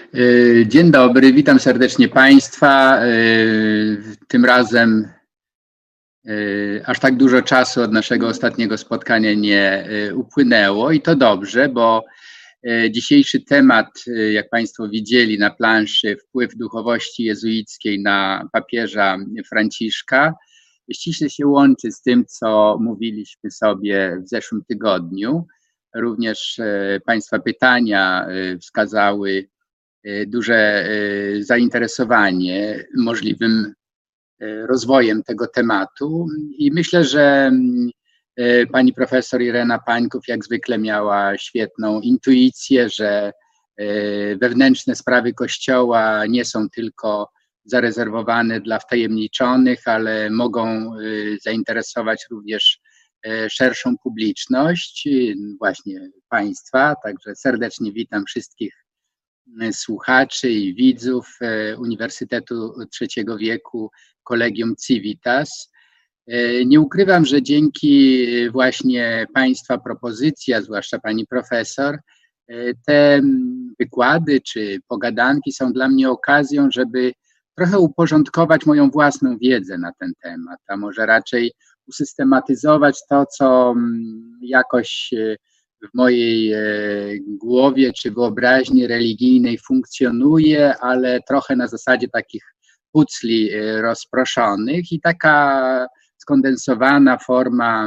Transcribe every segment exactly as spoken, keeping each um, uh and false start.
E, Dzień dobry, witam serdecznie Państwa. E, Tym razem e, aż tak dużo czasu od naszego ostatniego spotkania nie e, upłynęło i to dobrze, bo e, dzisiejszy temat, e, jak Państwo widzieli na planszy, wpływ duchowości jezuickiej na papieża Franciszka, ściśle się łączy z tym, co mówiliśmy sobie w zeszłym tygodniu. Również e, Państwa pytania e, wskazały duże zainteresowanie możliwym rozwojem tego tematu i myślę, że pani profesor Irena Pańków jak zwykle miała świetną intuicję, że wewnętrzne sprawy Kościoła nie są tylko zarezerwowane dla wtajemniczonych, ale mogą zainteresować również szerszą publiczność, właśnie Państwa, także serdecznie witam wszystkich słuchaczy i widzów Uniwersytetu Trzeciego Wieku Collegium Civitas. Nie ukrywam, że dzięki właśnie Państwa propozycji, a zwłaszcza Pani Profesor, te wykłady czy pogadanki są dla mnie okazją, żeby trochę uporządkować moją własną wiedzę na ten temat, a może raczej usystematyzować to, co jakoś w mojej głowie czy wyobraźni religijnej funkcjonuje, ale trochę na zasadzie takich pucli rozproszonych i taka skondensowana forma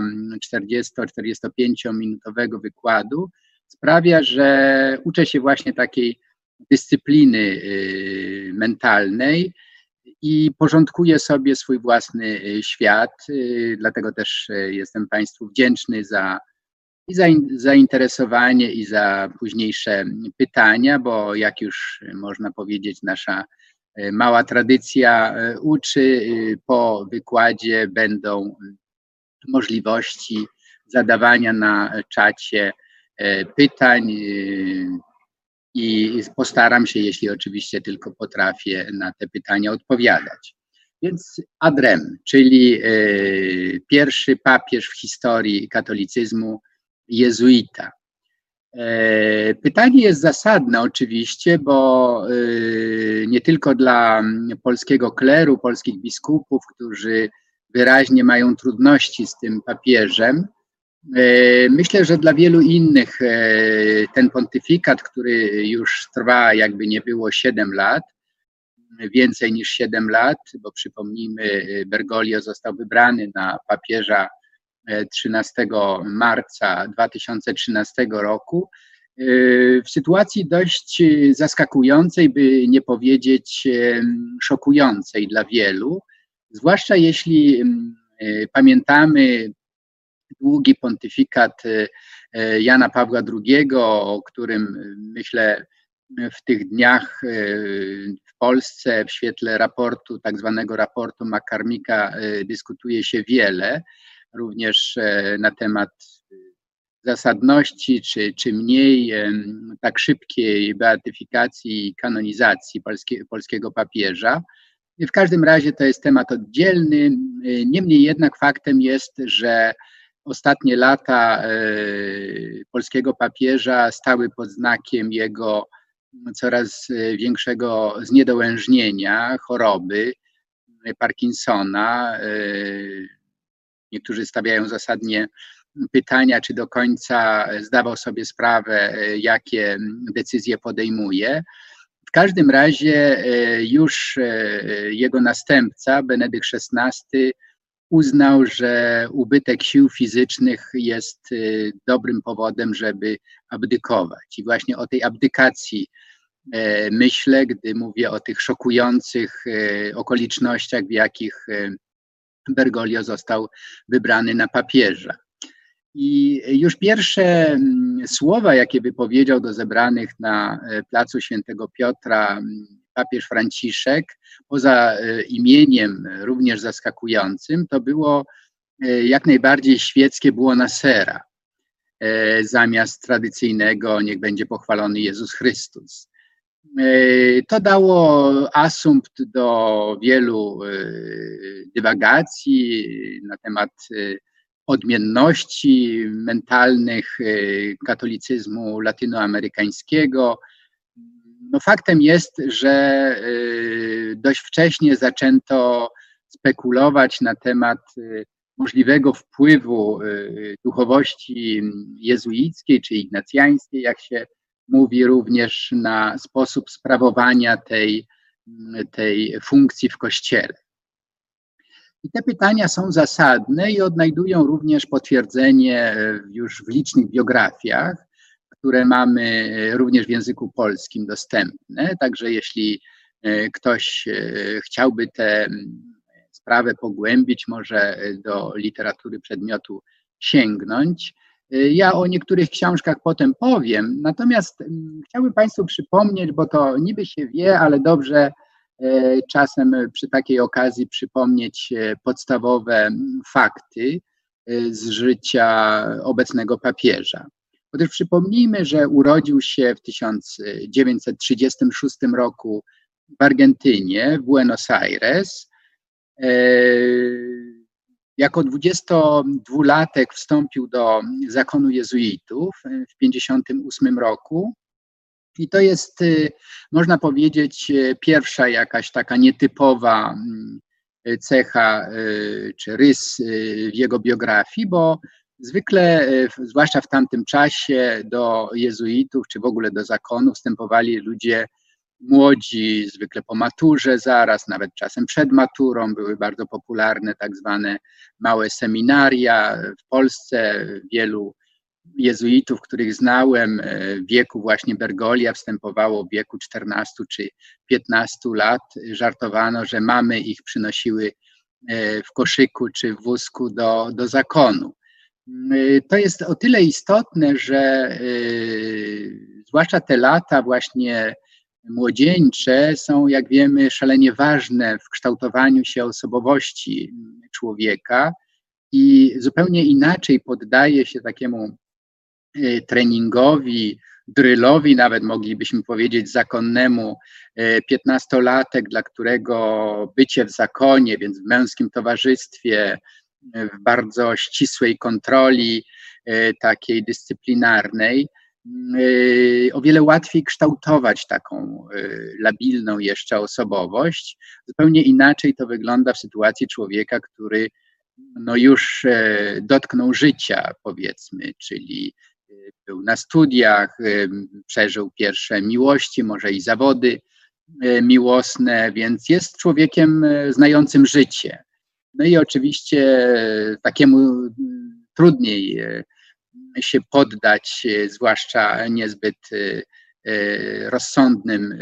czterdziesto-czterdziestopięciominutowego wykładu sprawia, że uczę się właśnie takiej dyscypliny mentalnej i porządkuję sobie swój własny świat, dlatego też jestem Państwu wdzięczny za i za zainteresowanie i za późniejsze pytania, bo jak już można powiedzieć, nasza mała tradycja uczy, po wykładzie będą możliwości zadawania na czacie pytań i postaram się, jeśli oczywiście tylko potrafię, na te pytania odpowiadać. Więc ad rem, czyli pierwszy papież w historii katolicyzmu, jezuita. Pytanie jest zasadne oczywiście, bo nie tylko dla polskiego kleru, polskich biskupów, którzy wyraźnie mają trudności z tym papieżem. Myślę, że dla wielu innych ten pontyfikat, który już trwa jakby nie było siedem lat, więcej niż siedem lat, bo przypomnijmy, Bergoglio został wybrany na papieża trzynastego marca dwa tysiące trzynastego roku, w sytuacji dość zaskakującej, by nie powiedzieć szokującej dla wielu, zwłaszcza jeśli pamiętamy długi pontyfikat Jana Pawła drugiego, o którym myślę w tych dniach w Polsce w świetle raportu, tak zwanego raportu McCormicka dyskutuje się wiele, również na temat zasadności, czy, czy mniej tak szybkiej beatyfikacji i kanonizacji polskie, polskiego papieża. W każdym razie to jest temat oddzielny, niemniej jednak faktem jest, że ostatnie lata polskiego papieża stały pod znakiem jego coraz większego zniedołężnienia, choroby Parkinsona. Niektórzy stawiają zasadnie pytania, czy do końca zdawał sobie sprawę, jakie decyzje podejmuje. W każdym razie już jego następca, Benedykt szesnasty, uznał, że ubytek sił fizycznych jest dobrym powodem, żeby abdykować. I właśnie o tej abdykacji myślę, gdy mówię o tych szokujących okolicznościach, w jakich Bergoglio został wybrany na papieża. I już pierwsze słowa, jakie wypowiedział do zebranych na placu Świętego Piotra papież Franciszek, poza imieniem również zaskakującym, to było jak najbardziej świeckie buona sera, zamiast tradycyjnego niech będzie pochwalony Jezus Chrystus. To dało asumpt do wielu dywagacji na temat odmienności mentalnych katolicyzmu latynoamerykańskiego. no faktem jest, że dość wcześnie zaczęto spekulować na temat możliwego wpływu duchowości jezuickiej czy ignacjańskiej, jak się mówi, również na sposób sprawowania tej, tej funkcji w Kościele. I te pytania są zasadne i odnajdują również potwierdzenie już w licznych biografiach, które mamy również w języku polskim dostępne. Także jeśli ktoś chciałby tę sprawę pogłębić, może do literatury przedmiotu sięgnąć. Ja o niektórych książkach potem powiem, natomiast chciałbym Państwu przypomnieć, bo to niby się wie, ale dobrze czasem przy takiej okazji przypomnieć podstawowe fakty z życia obecnego papieża. Otóż przypomnijmy, że urodził się w tysiąc dziewięćset trzydziestym szóstym roku w Argentynie, w Buenos Aires. Jako dwudziestodwulatek wstąpił do zakonu jezuitów w pięćdziesiątym ósmym roku. I to jest, można powiedzieć, pierwsza jakaś taka nietypowa cecha czy rys w jego biografii, bo zwykle, zwłaszcza w tamtym czasie, do jezuitów czy w ogóle do zakonu wstępowali ludzie młodzi, zwykle po maturze zaraz, nawet czasem przed maturą. Były bardzo popularne tak zwane małe seminaria. W Polsce wielu jezuitów, których znałem w wieku właśnie Bergoglio, wstępowało w wieku czternastu czy piętnastu lat. Żartowano, że mamy ich przynosiły w koszyku czy w wózku do, do zakonu. To jest o tyle istotne, że zwłaszcza te lata właśnie młodzieńcze są, jak wiemy, szalenie ważne w kształtowaniu się osobowości człowieka i zupełnie inaczej poddaje się takiemu treningowi, drylowi, nawet moglibyśmy powiedzieć zakonnemu, piętnastolatek, dla którego bycie w zakonie, więc w męskim towarzystwie, w bardzo ścisłej kontroli, takiej dyscyplinarnej, o wiele łatwiej kształtować taką labilną jeszcze osobowość. Zupełnie inaczej to wygląda w sytuacji człowieka, który no już dotknął życia, powiedzmy, czyli był na studiach, przeżył pierwsze miłości, może i zawody miłosne, więc jest człowiekiem znającym życie. No i oczywiście takiemu trudniej się poddać, zwłaszcza niezbyt rozsądnym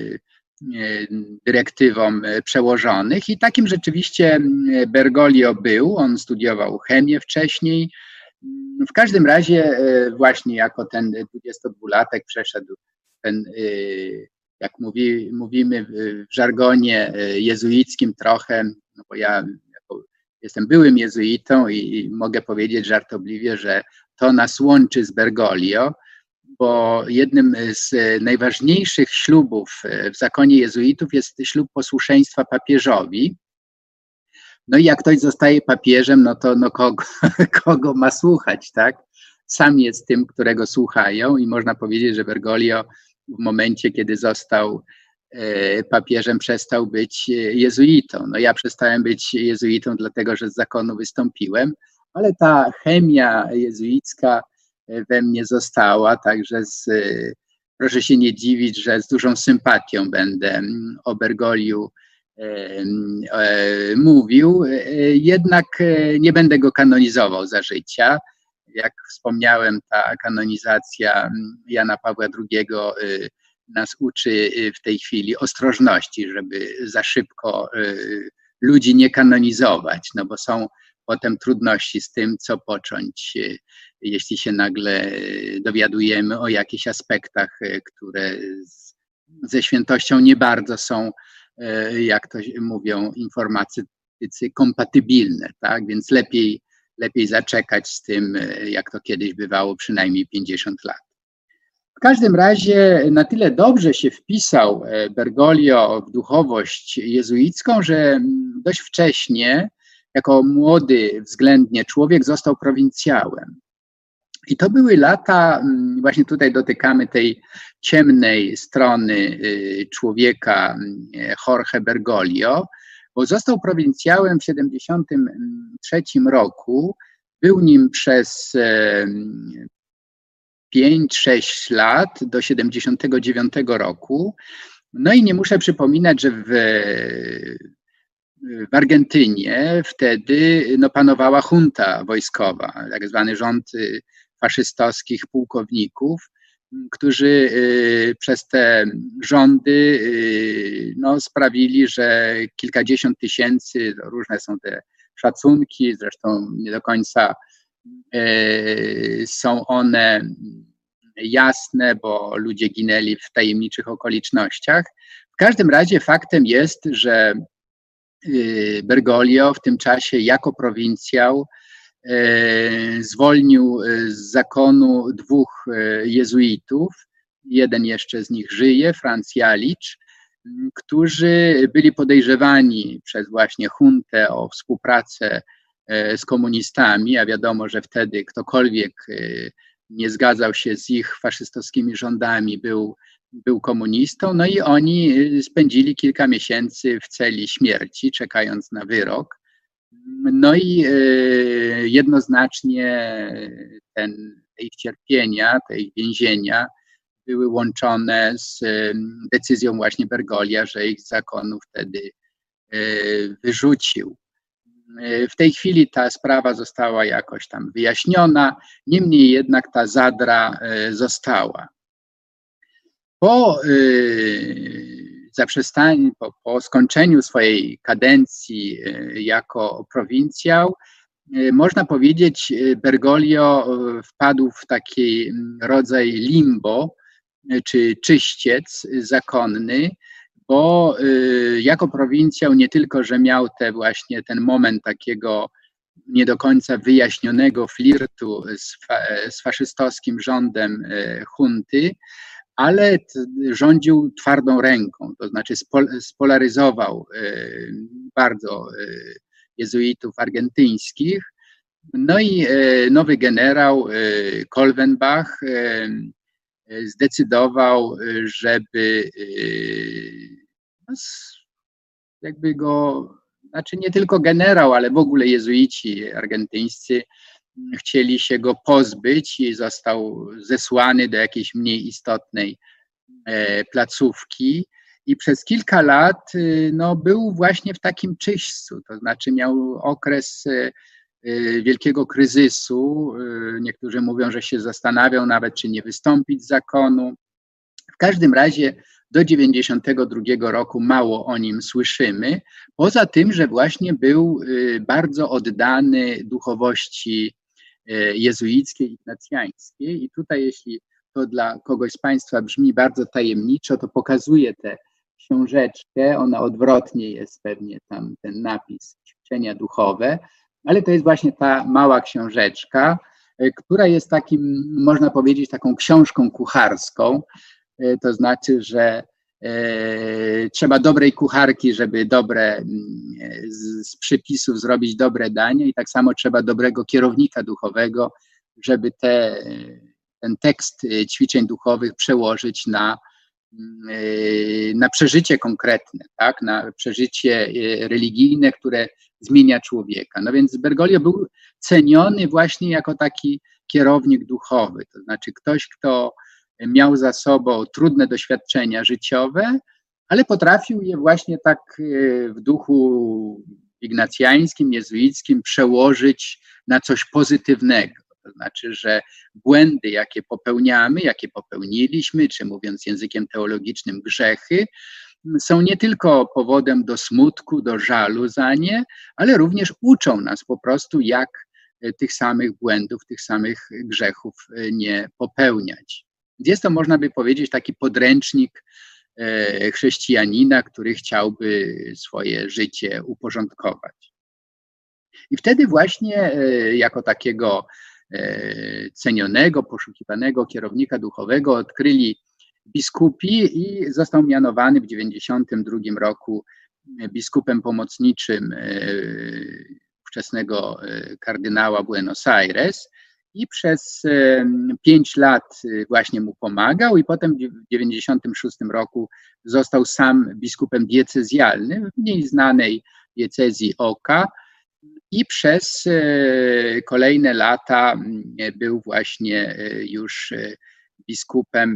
dyrektywom przełożonych. I takim rzeczywiście Bergoglio był. On studiował chemię wcześniej. W każdym razie właśnie jako ten dwudziestodwulatek przeszedł ten, jak mówi, mówimy w żargonie jezuickim trochę, no bo ja jako jestem byłym jezuitą i, i mogę powiedzieć żartobliwie, że to nas łączy z Bergoglio, bo jednym z najważniejszych ślubów w zakonie jezuitów jest ślub posłuszeństwa papieżowi. No i jak ktoś zostaje papieżem, no to no kogo, kogo ma słuchać, tak? Sam jest tym, którego słuchają i można powiedzieć, że Bergoglio w momencie, kiedy został papieżem, przestał być jezuitą. No ja przestałem być jezuitą dlatego, że z zakonu wystąpiłem, ale ta chemia jezuicka we mnie została, także z, proszę się nie dziwić, że z dużą sympatią będę o Bergogliu e, e, mówił, jednak nie będę go kanonizował za życia. Jak wspomniałem, ta kanonizacja Jana Pawła drugiego nas uczy w tej chwili ostrożności, żeby za szybko ludzi nie kanonizować, no bo są potem trudności z tym, co począć, jeśli się nagle dowiadujemy o jakichś aspektach, które z, ze świętością nie bardzo są, jak to mówią informatycy, kompatybilne, tak? Więc lepiej, lepiej zaczekać z tym, jak to kiedyś bywało, przynajmniej pięćdziesiąt lat. W każdym razie na tyle dobrze się wpisał Bergoglio w duchowość jezuicką, że dość wcześnie, jako młody względnie człowiek, został prowincjałem. I to były lata, właśnie tutaj dotykamy tej ciemnej strony człowieka Jorge Bergoglio, bo został prowincjałem w siedemdziesiątym trzecim roku, był nim przez pięć sześć lat do siedemdziesiątego dziewiątego roku. No i nie muszę przypominać, że w, w Argentynie wtedy no, panowała junta wojskowa, tak zwany rząd faszystowskich pułkowników, którzy przez te rządy no, sprawili, że kilkadziesiąt tysięcy, różne są te szacunki, zresztą nie do końca są one jasne, bo ludzie ginęli w tajemniczych okolicznościach. W każdym razie faktem jest, że Bergoglio w tym czasie jako prowincjał zwolnił z zakonu dwóch jezuitów, jeden jeszcze z nich żyje, Franz Jalicz, którzy byli podejrzewani przez właśnie juntę o współpracę z komunistami, a wiadomo, że wtedy ktokolwiek nie zgadzał się z ich faszystowskimi rządami, był, był komunistą, no i oni spędzili kilka miesięcy w celi śmierci, czekając na wyrok. No i jednoznacznie ten, te ich cierpienia, te ich więzienia były łączone z decyzją właśnie Bergoglia, że ich z zakonu wtedy wyrzucił. W tej chwili ta sprawa została jakoś tam wyjaśniona, niemniej jednak ta zadra została. Po zaprzestaniu, po, po skończeniu swojej kadencji jako prowincjał, można powiedzieć, Bergoglio wpadł w taki rodzaj limbo, czy czyściec zakonny, bo jako prowincjał nie tylko, że miał te właśnie ten moment takiego nie do końca wyjaśnionego flirtu z, fa, z faszystowskim rządem junty, ale rządził twardą ręką, to znaczy spolaryzował bardzo jezuitów argentyńskich. No i nowy generał Kolvenbach zdecydował, żeby jakby go, znaczy nie tylko generał, ale w ogóle jezuici argentyńscy chcieli się go pozbyć i został zesłany do jakiejś mniej istotnej placówki i przez kilka lat no, był właśnie w takim czyśćcu, to znaczy miał okres wielkiego kryzysu. Niektórzy mówią, że się zastanawiał nawet, czy nie wystąpić z zakonu. W każdym razie do dziewięćdziesiątego drugiego roku mało o nim słyszymy, poza tym, że właśnie był bardzo oddany duchowości jezuickiej, ignacjańskiej. I tutaj, jeśli to dla kogoś z Państwa brzmi bardzo tajemniczo, to pokazuję tę książeczkę, ona odwrotnie jest pewnie tam ten napis ćwiczenia duchowe, ale to jest właśnie ta mała książeczka, która jest takim, można powiedzieć, taką książką kucharską. To znaczy, że e, trzeba dobrej kucharki, żeby dobre, z, z przypisów zrobić dobre danie i tak samo trzeba dobrego kierownika duchowego, żeby te, ten tekst ćwiczeń duchowych przełożyć na, na przeżycie konkretne, tak? Na przeżycie religijne, które zmienia człowieka. No więc Bergoglio był ceniony właśnie jako taki kierownik duchowy, to znaczy ktoś, kto miał za sobą trudne doświadczenia życiowe, ale potrafił je właśnie tak w duchu ignacjańskim, jezuickim przełożyć na coś pozytywnego. To znaczy, że błędy, jakie popełniamy, jakie popełniliśmy, czy mówiąc językiem teologicznym grzechy, są nie tylko powodem do smutku, do żalu za nie, ale również uczą nas po prostu, jak tych samych błędów, tych samych grzechów nie popełniać. Jest to, można by powiedzieć, taki podręcznik chrześcijanina, który chciałby swoje życie uporządkować. I wtedy właśnie jako takiego cenionego, poszukiwanego kierownika duchowego odkryli biskupi i został mianowany w dziewięćdziesiątym drugim roku biskupem pomocniczym ówczesnego kardynała Buenos Aires. i przez pięć lat właśnie mu pomagał i potem w dziewięćdziesiątym szóstym roku został sam biskupem diecezjalnym w mniej znanej diecezji Oka i przez kolejne lata był właśnie już biskupem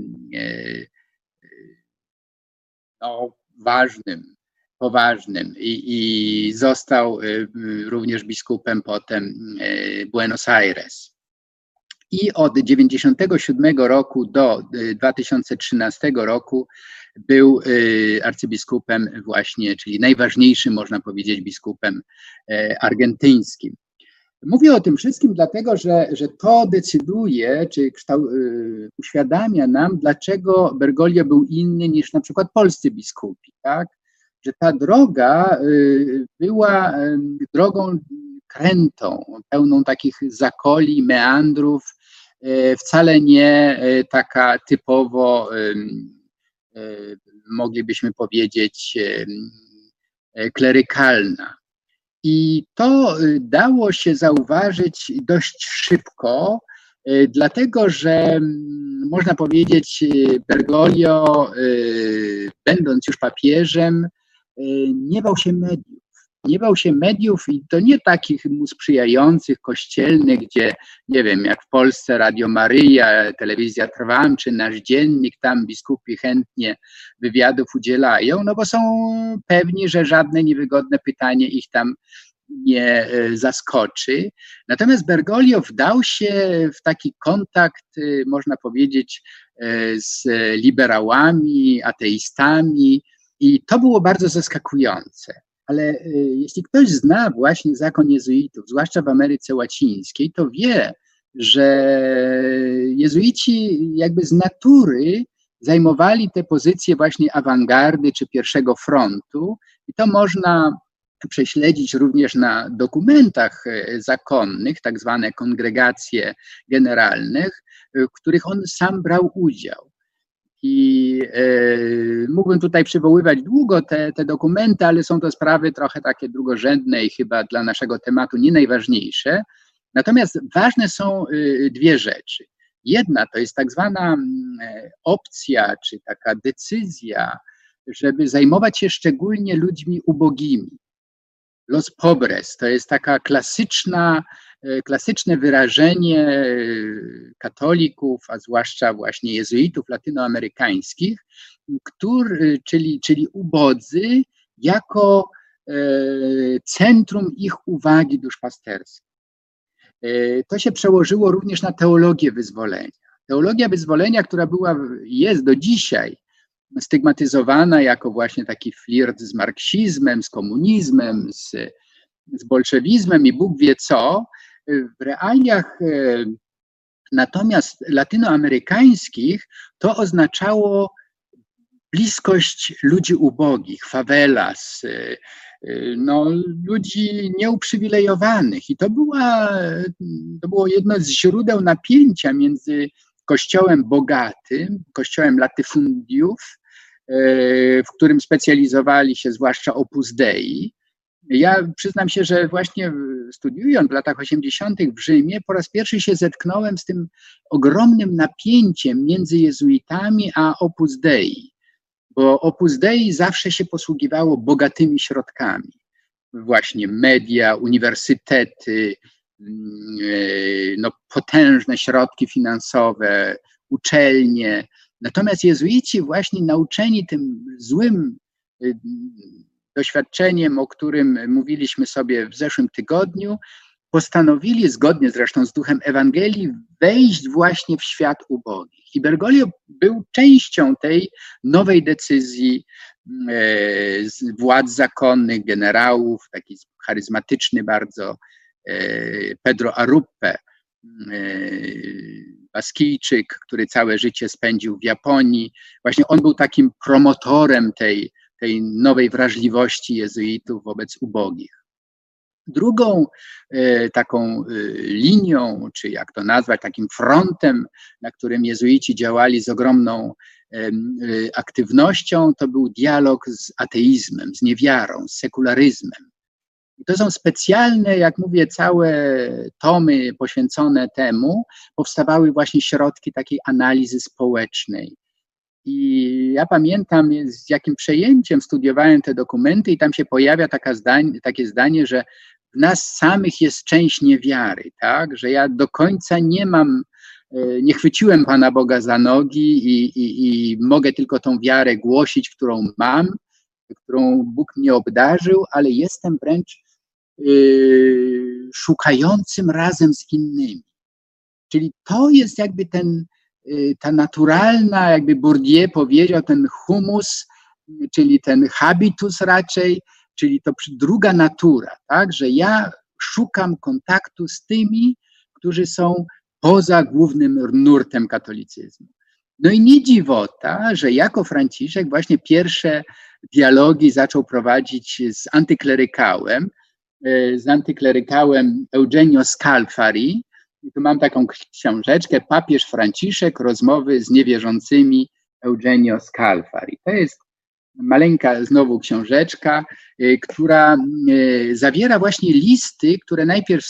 no, ważnym, poważnym i, i został również biskupem potem Buenos Aires. I od dziewięćdziesiątego siódmego roku do dwa tysiące trzynastego roku był arcybiskupem właśnie, czyli najważniejszym, można powiedzieć, biskupem argentyńskim. Mówię o tym wszystkim dlatego, że, że to decyduje, czy kształ, uświadamia nam, dlaczego Bergoglio był inny niż na przykład polscy biskupi, tak? Że ta droga była drogą krętą, pełną takich zakoli, meandrów, wcale nie taka typowo, moglibyśmy powiedzieć, klerykalna. I to dało się zauważyć dość szybko, dlatego że można powiedzieć, Bergoglio, będąc już papieżem, nie bał się mediów. Nie bał się mediów i to nie takich mu sprzyjających, kościelnych, gdzie, nie wiem, jak w Polsce Radio Maryja, Telewizja Trwam, czy Nasz Dziennik, tam biskupi chętnie wywiadów udzielają, no bo są pewni, że żadne niewygodne pytanie ich tam nie zaskoczy. Natomiast Bergoglio wdał się w taki kontakt, można powiedzieć, z liberałami, ateistami i to było bardzo zaskakujące. Ale jeśli ktoś zna właśnie zakon jezuitów, zwłaszcza w Ameryce Łacińskiej, to wie, że jezuici jakby z natury zajmowali te pozycje właśnie awangardy czy pierwszego frontu i to można prześledzić również na dokumentach zakonnych, tak zwane kongregacje generalnych, w których on sam brał udział. I e, mógłbym tutaj przywoływać długo te, te dokumenty, ale są to sprawy trochę takie drugorzędne i chyba dla naszego tematu nie najważniejsze. Natomiast ważne są y, dwie rzeczy. Jedna to jest tak zwana y, opcja, czy taka decyzja, żeby zajmować się szczególnie ludźmi ubogimi. Los pobres to jest taka klasyczna, klasyczne wyrażenie katolików, a zwłaszcza właśnie jezuitów latynoamerykańskich, który, czyli, czyli ubodzy jako centrum ich uwagi duszpasterskiej. To się przełożyło również na teologię wyzwolenia. Teologia wyzwolenia, która była, jest do dzisiaj stygmatyzowana jako właśnie taki flirt z marksizmem, z komunizmem, z, z bolszewizmem i Bóg wie co, w realiach natomiast latynoamerykańskich to oznaczało bliskość ludzi ubogich, favelas, no, ludzi nieuprzywilejowanych. I to, była, to było jedno z źródeł napięcia między kościołem bogatym, kościołem latyfundiów, w którym specjalizowali się zwłaszcza Opus Dei. Ja przyznam się, że właśnie studiując w latach osiemdziesiątych w Rzymie, po raz pierwszy się zetknąłem z tym ogromnym napięciem między jezuitami a Opus Dei, bo Opus Dei zawsze się posługiwało bogatymi środkami. Właśnie media, uniwersytety, no, potężne środki finansowe, uczelnie. Natomiast jezuici właśnie nauczeni tym złym doświadczeniem, o którym mówiliśmy sobie w zeszłym tygodniu, postanowili, zgodnie zresztą z duchem Ewangelii, wejść właśnie w świat ubogich. I Bergoglio był częścią tej nowej decyzji władz zakonnych, generałów, taki charyzmatyczny bardzo Pedro Arrupe, Baskijczyk, który całe życie spędził w Japonii. Właśnie on był takim promotorem tej, tej nowej wrażliwości jezuitów wobec ubogich. Drugą e, taką e, linią, czy jak to nazwać, takim frontem, na którym jezuici działali z ogromną e, e, aktywnością, to był dialog z ateizmem, z niewiarą, z sekularyzmem. I to są specjalne, jak mówię, całe tomy poświęcone temu. Powstawały właśnie środki takiej analizy społecznej. I ja pamiętam, z jakim przejęciem studiowałem te dokumenty i tam się pojawia taka zdań, takie zdanie, że w nas samych jest część niewiary, tak? Że ja do końca nie mam, nie chwyciłem Pana Boga za nogi i, i, i mogę tylko tą wiarę głosić, którą mam, którą Bóg mnie obdarzył, ale jestem wręcz yy, szukającym razem z innymi. Czyli to jest jakby ten, yy, ta naturalna, jakby Bourdieu powiedział, ten humus, czyli ten habitus raczej, czyli to druga natura, tak, że ja szukam kontaktu z tymi, którzy są poza głównym nurtem katolicyzmu. No i nie dziwota, że jako Franciszek właśnie pierwsze dialogi zaczął prowadzić z antyklerykałem, z antyklerykałem Eugenio Scalfari. I tu mam taką książeczkę, Papież Franciszek, rozmowy z niewierzącymi, Eugenio Scalfari. To jest maleńka znowu książeczka, która zawiera właśnie listy, które najpierw,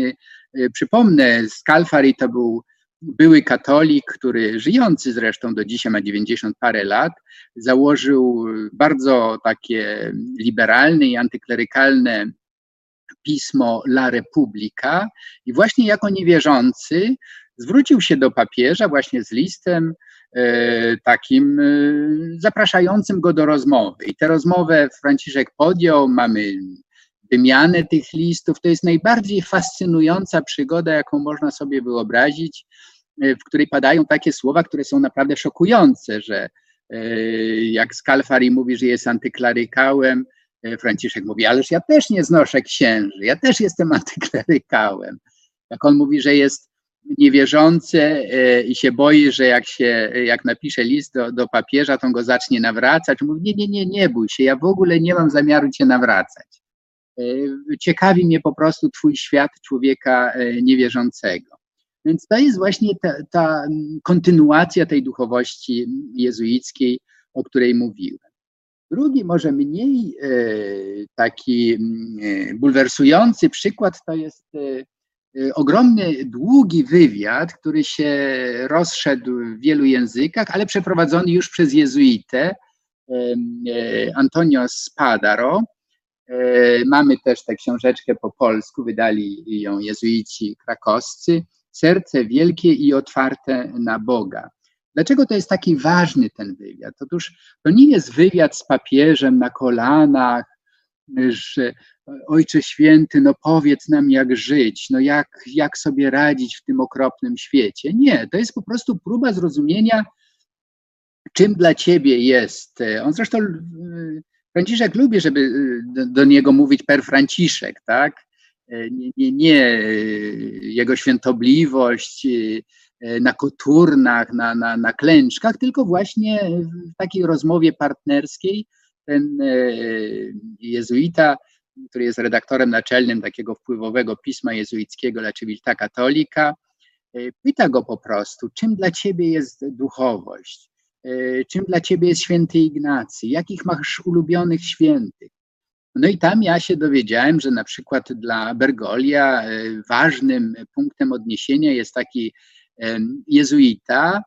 przypomnę, Scalfari to był były katolik, który żyjący zresztą do dzisiaj, ma dziewięćdziesiąt parę lat, założył bardzo takie liberalne i antyklerykalne pismo La Repubblica i właśnie jako niewierzący zwrócił się do papieża właśnie z listem e, takim e, zapraszającym go do rozmowy. I tę rozmowę Franciszek podjął, mamy wymianę tych listów. To jest najbardziej fascynująca przygoda, jaką można sobie wyobrazić, w której padają takie słowa, które są naprawdę szokujące, że jak Scalfari mówi, że jest antyklerykałem, Franciszek mówi, ależ ja też nie znoszę księży, ja też jestem antyklerykałem. Jak on mówi, że jest niewierzący i się boi, że jak się, jak napisze list do, do papieża, to on go zacznie nawracać. Mówi, nie, nie, nie, nie bój się, ja w ogóle nie mam zamiaru cię nawracać. Ciekawi mnie po prostu twój świat człowieka niewierzącego. Więc to jest właśnie ta, ta kontynuacja tej duchowości jezuickiej, o której mówiłem. Drugi, może mniej e, taki e, bulwersujący przykład, to jest e, ogromny, długi wywiad, który się rozszedł w wielu językach, ale przeprowadzony już przez jezuitę e, Antonio Spadaro. Mamy też tę książeczkę po polsku, wydali ją jezuici krakowscy, Serce wielkie i otwarte na Boga. Dlaczego to jest taki ważny ten wywiad? Otóż to nie jest wywiad z papieżem na kolanach, że Ojcze Święty, no powiedz nam jak żyć, no jak, jak sobie radzić w tym okropnym świecie. Nie, to jest po prostu próba zrozumienia, czym dla ciebie jest. On zresztą, Franciszek lubi, żeby do, do niego mówić per Franciszek, tak? Nie, nie, nie jego świętobliwość na koturnach, na, na, na klęczkach, tylko właśnie w takiej rozmowie partnerskiej ten jezuita, który jest redaktorem naczelnym takiego wpływowego pisma jezuickiego La Civiltà Cattolica, pyta go po prostu, czym dla ciebie jest duchowość, czym dla ciebie jest święty Ignacy, jakich masz ulubionych świętych. No i tam ja się dowiedziałem, że na przykład dla Bergoglio ważnym punktem odniesienia jest taki jezuita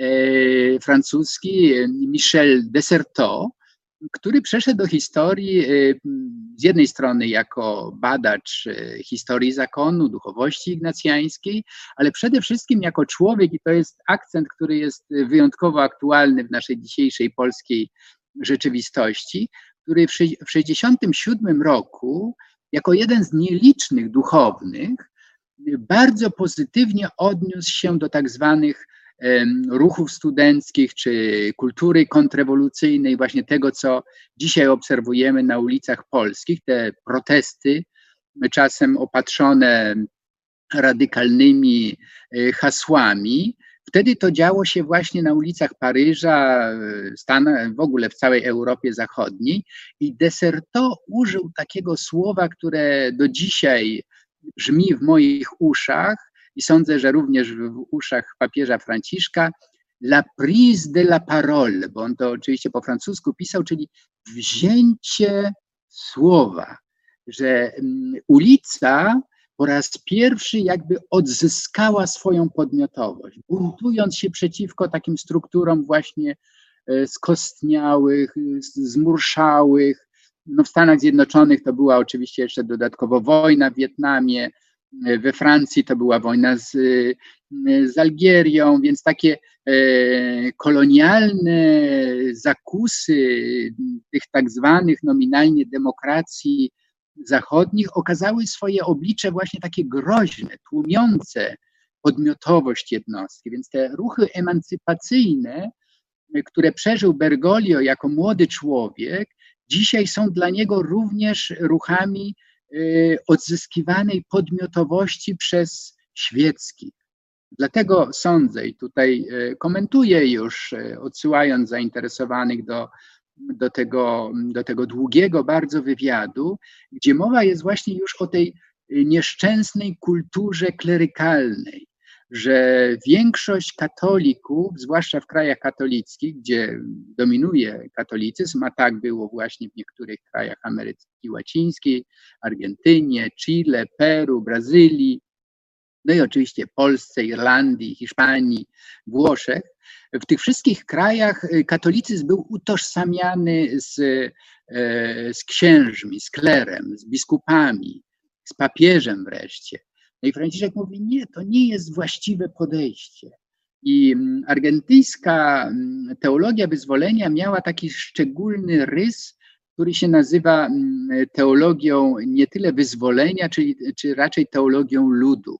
francuski Michel Desserteau, który przeszedł do historii z jednej strony jako badacz historii zakonu, duchowości ignacjańskiej, ale przede wszystkim jako człowiek, i to jest akcent, który jest wyjątkowo aktualny w naszej dzisiejszej polskiej rzeczywistości, który w sześćdziesiątym siódmym roku jako jeden z nielicznych duchownych bardzo pozytywnie odniósł się do tak zwanych ruchów studenckich czy kultury kontrrewolucyjnej, właśnie tego, co dzisiaj obserwujemy na ulicach polskich, te protesty, czasem opatrzone radykalnymi hasłami. Wtedy to działo się właśnie na ulicach Paryża, Stan, w ogóle w całej Europie Zachodniej, i Desserteau użył takiego słowa, które do dzisiaj brzmi w moich uszach i sądzę, że również w uszach papieża Franciszka, la prise de la parole, bo on to oczywiście po francusku pisał, czyli wzięcie słowa. że ulica po raz pierwszy jakby odzyskała swoją podmiotowość, buntując się przeciwko takim strukturom właśnie skostniałych, zmurszałych. No w Stanach Zjednoczonych to była oczywiście jeszcze dodatkowo wojna w Wietnamie, we Francji to była wojna z, z Algierią, więc takie kolonialne zakusy tych tak zwanych nominalnie demokracji zachodnich okazały swoje oblicze właśnie takie groźne, tłumiące podmiotowość jednostki. Więc te ruchy emancypacyjne, które przeżył Bergoglio jako młody człowiek, dzisiaj są dla niego również ruchami odzyskiwanej podmiotowości przez świeckich. Dlatego sądzę, i tutaj komentuję już, odsyłając zainteresowanych do, do, tego, do tego długiego bardzo wywiadu, gdzie mowa jest właśnie już o tej nieszczęsnej kulturze klerykalnej, że większość katolików, zwłaszcza w krajach katolickich, gdzie dominuje katolicyzm, a tak było właśnie w niektórych krajach Ameryki Łacińskiej, Argentynie, Chile, Peru, Brazylii, no i oczywiście Polsce, Irlandii, Hiszpanii, Włoszech. W tych wszystkich krajach katolicyzm był utożsamiany z, z księżmi, z klerem, z biskupami, z papieżem wreszcie. No i Franciszek mówi, nie, to nie jest właściwe podejście. I argentyńska teologia wyzwolenia miała taki szczególny rys, który się nazywa teologią nie tyle wyzwolenia, czyli, czy raczej teologią ludu.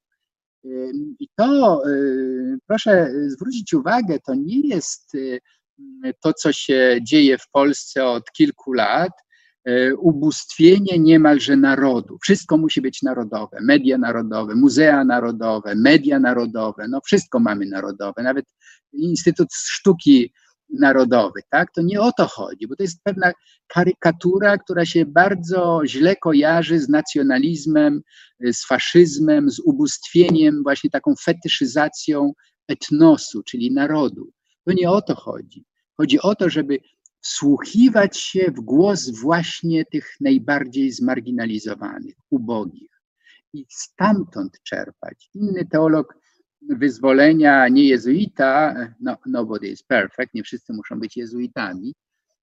I to, proszę zwrócić uwagę, to nie jest to, co się dzieje w Polsce od kilku lat, ubóstwienie niemalże narodu. Wszystko musi być narodowe, media narodowe, muzea narodowe, media narodowe, no wszystko mamy narodowe, nawet Instytut Sztuki Narodowy, tak? To nie o to chodzi, bo to jest pewna karykatura, która się bardzo źle kojarzy z nacjonalizmem, z faszyzmem, z ubóstwieniem, właśnie taką fetyszyzacją etnosu, czyli narodu. To nie o to chodzi. Chodzi o to, żeby wsłuchiwać się w głos właśnie tych najbardziej zmarginalizowanych, ubogich i stamtąd czerpać. Inny teolog wyzwolenia, nie jezuita, no, nobody is perfect, nie wszyscy muszą być jezuitami,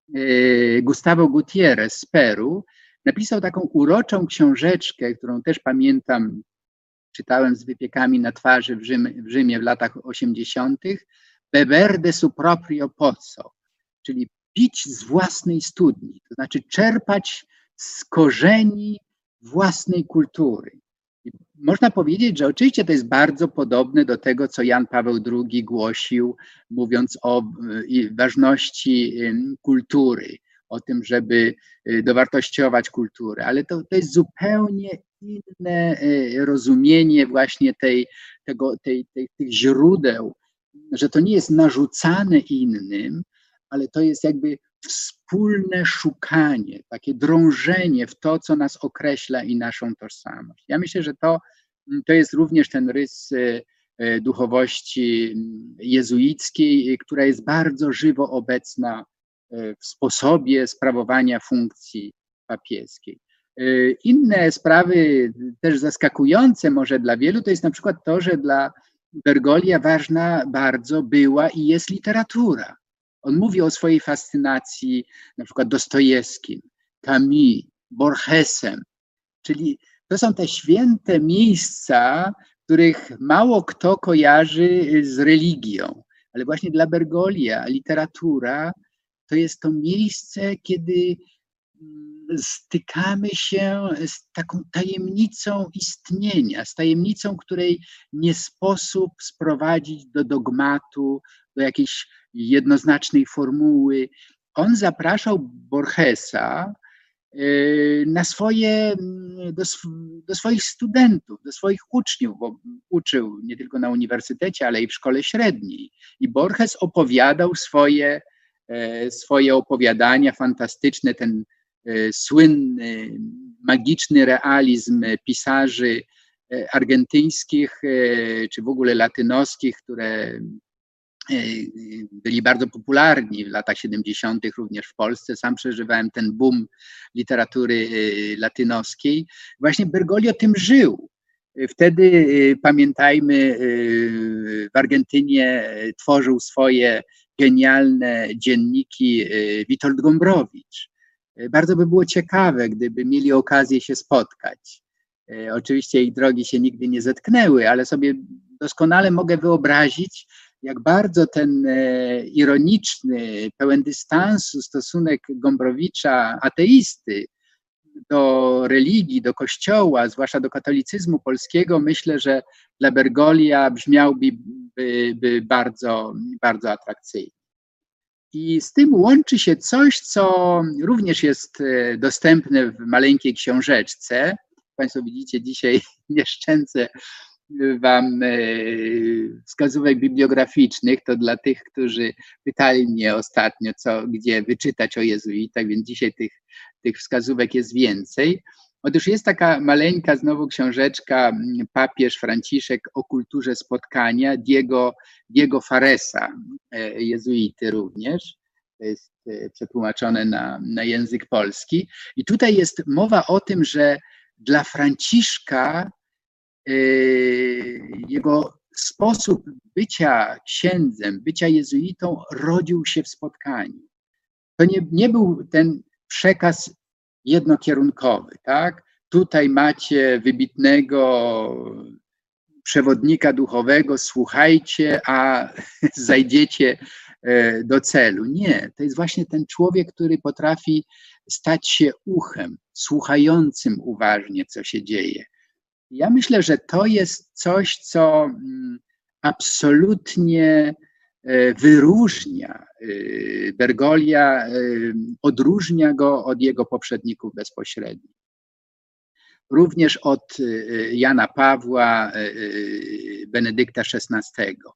Gustavo Gutierrez z Peru napisał taką uroczą książeczkę, którą też pamiętam, czytałem z wypiekami na twarzy w Rzymie w, Rzymie w latach osiemdziesiątych, beber de su proprio pozzo, czyli pić z własnej studni, to znaczy czerpać z korzeni własnej kultury. I można powiedzieć, że oczywiście to jest bardzo podobne do tego, co Jan Paweł drugi głosił, mówiąc o ważności kultury, o tym, żeby dowartościować kulturę, ale to, to jest zupełnie inne rozumienie właśnie tej, tego, tej, tej, tych źródeł, że to nie jest narzucane innym, ale to jest jakby wspólne szukanie, takie drążenie w to, co nas określa i naszą tożsamość. Ja myślę, że to, to jest również ten rys duchowości jezuickiej, która jest bardzo żywo obecna w sposobie sprawowania funkcji papieskiej. Inne sprawy, też zaskakujące może dla wielu, to jest na przykład to, że dla Bergoglia ważna bardzo była i jest literatura. On mówi o swojej fascynacji na przykład Dostojewskim, Camus, Borgesem, czyli to są te święte miejsca, których mało kto kojarzy z religią, ale właśnie dla Bergoglia literatura to jest to miejsce, kiedy stykamy się z taką tajemnicą istnienia, z tajemnicą, której nie sposób sprowadzić do dogmatu, do jakiejś jednoznacznej formuły. On zapraszał Borgesa na swoje, do, do swoich studentów, do swoich uczniów, bo uczył nie tylko na uniwersytecie, ale i w szkole średniej. I Borges opowiadał swoje, swoje opowiadania fantastyczne, ten słynny, magiczny realizm pisarzy argentyńskich, czy w ogóle latynoskich, które byli bardzo popularni w latach siedemdziesiątych również w Polsce. Sam przeżywałem ten boom literatury latynoskiej. Właśnie Bergoglio tym żył. Wtedy, pamiętajmy, w Argentynie tworzył swoje genialne dzienniki Witold Gombrowicz. Bardzo by było ciekawe, gdyby mieli okazję się spotkać. Oczywiście ich drogi się nigdy nie zetknęły, ale sobie doskonale mogę wyobrazić, jak bardzo ten ironiczny, pełen dystansu stosunek Gombrowicza, ateisty, do religii, do kościoła, zwłaszcza do katolicyzmu polskiego, myślę, że dla Bergoglia brzmiałby by, by bardzo, bardzo atrakcyjnie. I z tym łączy się coś, co również jest dostępne w maleńkiej książeczce. Państwo widzicie, dzisiaj nie szczędzę wam wskazówek bibliograficznych, to dla tych, którzy pytali mnie ostatnio, co, gdzie wyczytać o jezuitach, więc dzisiaj tych, tych wskazówek jest więcej. Otóż jest taka maleńka znowu książeczka Papież Franciszek o kulturze spotkania Diego, Diego Faresa, jezuity również. To jest przetłumaczone na, na język polski. I tutaj jest mowa o tym, że dla Franciszka jego sposób bycia księdzem, bycia jezuitą rodził się w spotkaniu. To nie, nie był ten przekaz jednokierunkowy, tak? Tutaj macie wybitnego przewodnika duchowego, słuchajcie, a zajdziecie do celu. Nie, to jest właśnie ten człowiek, który potrafi stać się uchem, słuchającym uważnie, co się dzieje. Ja myślę, że to jest coś, co absolutnie wyróżnia Bergoglia, odróżnia go od jego poprzedników bezpośrednich. Również od Jana Pawła, Benedykta szesnastego.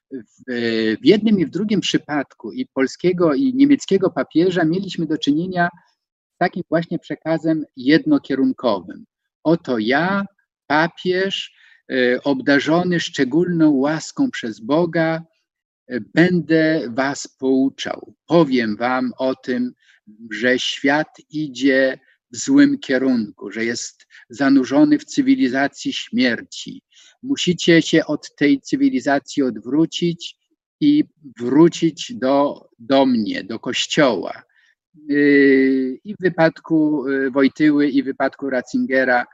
W jednym i w drugim przypadku i polskiego, i niemieckiego papieża mieliśmy do czynienia z takim właśnie przekazem jednokierunkowym. Oto ja, papież, obdarzony szczególną łaską przez Boga, będę was pouczał. Powiem wam o tym, że świat idzie w złym kierunku, że jest zanurzony w cywilizacji śmierci. Musicie się od tej cywilizacji odwrócić i wrócić do, do mnie, do Kościoła. I w wypadku Wojtyły, i w wypadku Ratzingera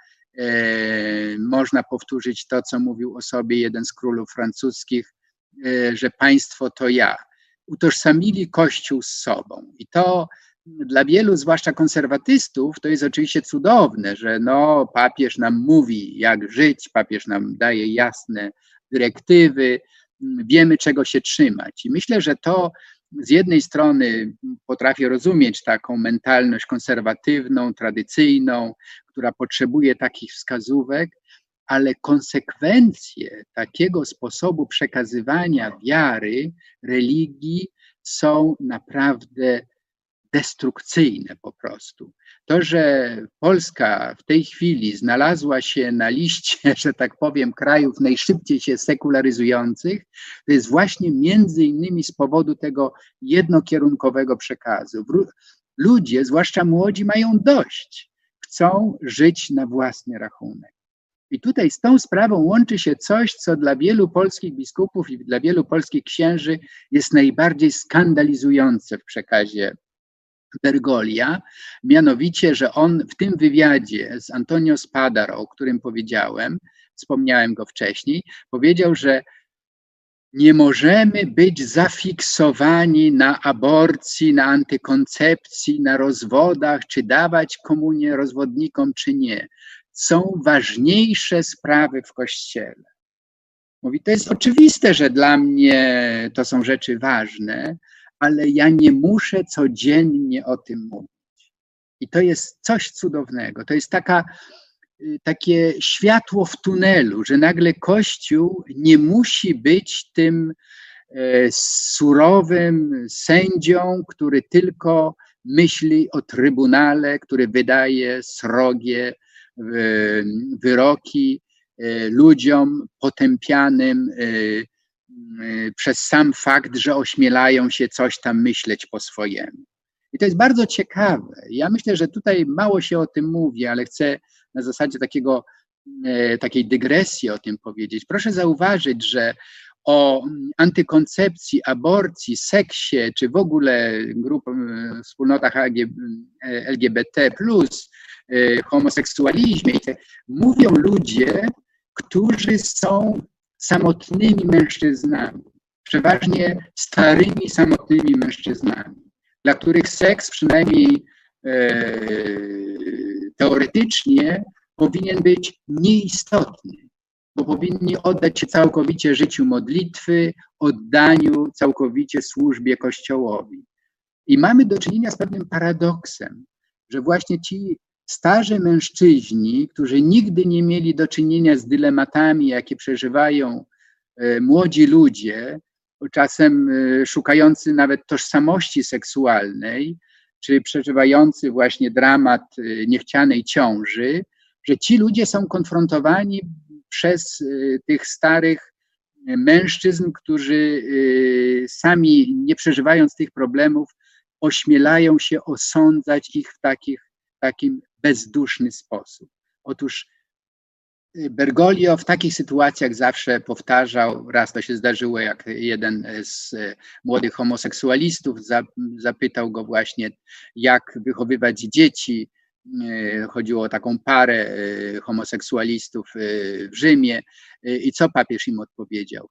można powtórzyć to, co mówił o sobie jeden z królów francuskich, że państwo to ja. Utożsamili Kościół z sobą. I to dla wielu, zwłaszcza konserwatystów, to jest oczywiście cudowne, że no, papież nam mówi, jak żyć, papież nam daje jasne dyrektywy, wiemy, czego się trzymać. I myślę, że to z jednej strony potrafię rozumieć taką mentalność konserwatywną, tradycyjną, która potrzebuje takich wskazówek, ale konsekwencje takiego sposobu przekazywania wiary, religii są naprawdę destrukcyjne po prostu. To, że Polska w tej chwili znalazła się na liście, że tak powiem, krajów najszybciej się sekularyzujących, to jest właśnie między innymi z powodu tego jednokierunkowego przekazu. Ludzie, zwłaszcza młodzi, mają dość. Chcą żyć na własny rachunek. I tutaj z tą sprawą łączy się coś, co dla wielu polskich biskupów i dla wielu polskich księży jest najbardziej skandalizujące w przekazie Bergoglia, mianowicie, że on w tym wywiadzie z Antonio Spadaro, o którym powiedziałem, wspomniałem go wcześniej, powiedział, że nie możemy być zafiksowani na aborcji, na antykoncepcji, na rozwodach, czy dawać komunię rozwodnikom, czy nie. Są ważniejsze sprawy w Kościele. Mówi, to jest oczywiste, że dla mnie to są rzeczy ważne, ale ja nie muszę codziennie o tym mówić. I to jest coś cudownego. To jest taka, takie światło w tunelu, że nagle Kościół nie musi być tym surowym sędzią, który tylko myśli o trybunale, który wydaje srogie wyroki ludziom potępianym przez sam fakt, że ośmielają się coś tam myśleć po swojemu. I to jest bardzo ciekawe. Ja myślę, że tutaj mało się o tym mówi, ale chcę na zasadzie takiego, takiej dygresji o tym powiedzieć. Proszę zauważyć, że o antykoncepcji, aborcji, seksie, czy w ogóle grup, wspólnotach L G B T plus, homoseksualizmie, mówią ludzie, którzy są samotnymi mężczyznami, przeważnie starymi, samotnymi mężczyznami, dla których seks przynajmniej e, teoretycznie powinien być nieistotny, bo powinni oddać się całkowicie życiu modlitwy, oddaniu całkowicie służbie Kościołowi. I mamy do czynienia z pewnym paradoksem, że właśnie ci starzy mężczyźni, którzy nigdy nie mieli do czynienia z dylematami, jakie przeżywają młodzi ludzie, czasem szukający nawet tożsamości seksualnej, czy przeżywający właśnie dramat niechcianej ciąży, że ci ludzie są konfrontowani przez tych starych mężczyzn, którzy sami, nie przeżywając tych problemów, ośmielają się osądzać ich w takich, takim bezduszny sposób. Otóż Bergoglio w takich sytuacjach zawsze powtarzał, raz to się zdarzyło, jak jeden z młodych homoseksualistów zapytał go właśnie, jak wychowywać dzieci. Chodziło o taką parę homoseksualistów w Rzymie. I co papież im odpowiedział?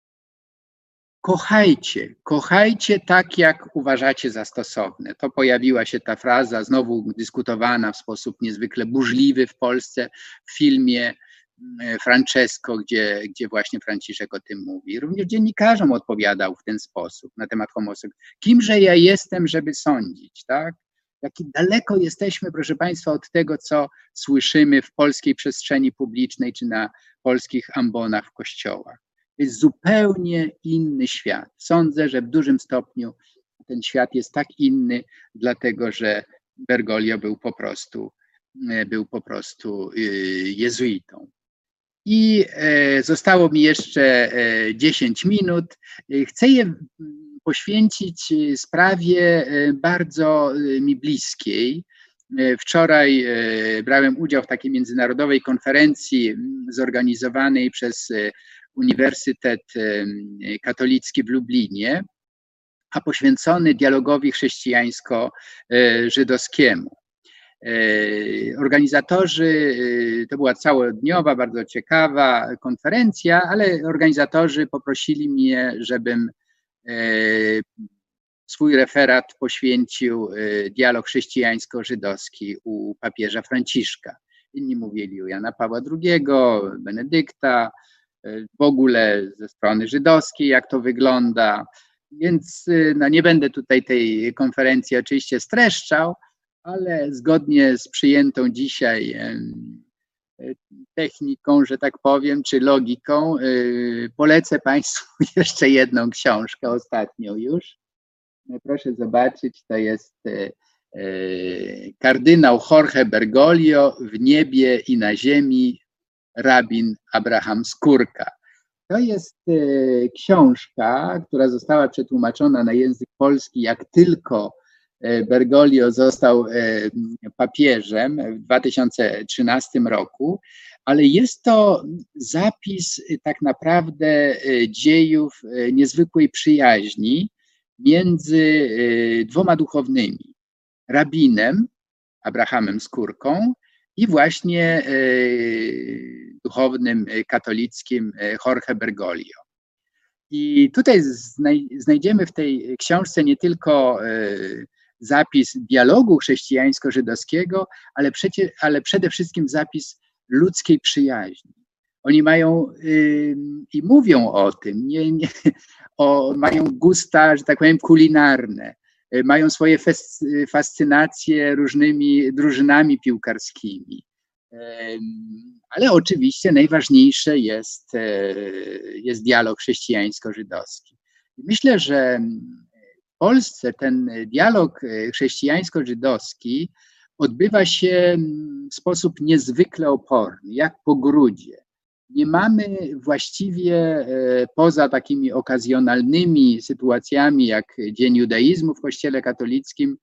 Kochajcie, kochajcie tak, jak uważacie za stosowne. To pojawiła się ta fraza, znowu dyskutowana w sposób niezwykle burzliwy w Polsce w filmie Francesco, gdzie, gdzie właśnie Franciszek o tym mówi. Również dziennikarzom odpowiadał w ten sposób na temat homoseksualności. Kimże ja jestem, żeby sądzić, tak? Jak daleko jesteśmy, proszę Państwa, od tego, co słyszymy w polskiej przestrzeni publicznej czy na polskich ambonach w kościołach. To jest zupełnie inny świat. Sądzę, że w dużym stopniu ten świat jest tak inny, dlatego że Bergoglio był po prostu, był po prostu jezuitą. I zostało mi jeszcze dziesięć minut. Chcę je poświęcić sprawie bardzo mi bliskiej. Wczoraj brałem udział w takiej międzynarodowej konferencji zorganizowanej przez Uniwersytet Katolicki w Lublinie, a poświęcony dialogowi chrześcijańsko-żydowskiemu. Organizatorzy, to była całodniowa, bardzo ciekawa konferencja, ale organizatorzy poprosili mnie, żebym swój referat poświęcił dialog chrześcijańsko-żydowski u papieża Franciszka. Inni mówili u Jana Pawła drugiego, Benedykta, w ogóle ze strony żydowskiej, jak to wygląda. Więc no, nie będę tutaj tej konferencji oczywiście streszczał, ale zgodnie z przyjętą dzisiaj techniką, że tak powiem, czy logiką, polecę Państwu jeszcze jedną książkę, ostatnią już. Proszę zobaczyć, to jest kardynał Jorge Bergoglio, W niebie i na ziemi, rabin Abraham Skórka. To jest książka, która została przetłumaczona na język polski, jak tylko Bergoglio został papieżem w dwa tysiące trzynastym roku, ale jest to zapis tak naprawdę dziejów niezwykłej przyjaźni między dwoma duchownymi, rabinem Abrahamem Skórką i właśnie duchownym katolickim Jorge Bergoglio. I tutaj znajdziemy w tej książce nie tylko zapis dialogu chrześcijańsko-żydowskiego, ale, przecie, ale przede wszystkim zapis ludzkiej przyjaźni. Oni mają yy, i mówią o tym, nie, nie, o, mają gusta, że tak powiem, kulinarne, yy, mają swoje fes, fascynacje różnymi drużynami piłkarskimi. Yy, ale oczywiście najważniejsze jest, yy, jest dialog chrześcijańsko-żydowski. Myślę, że w Polsce ten dialog chrześcijańsko-żydowski odbywa się w sposób niezwykle oporny, jak po grudzie. nie mamy właściwie poza takimi okazjonalnymi sytuacjami jak Dzień Judaizmu w Kościele katolickim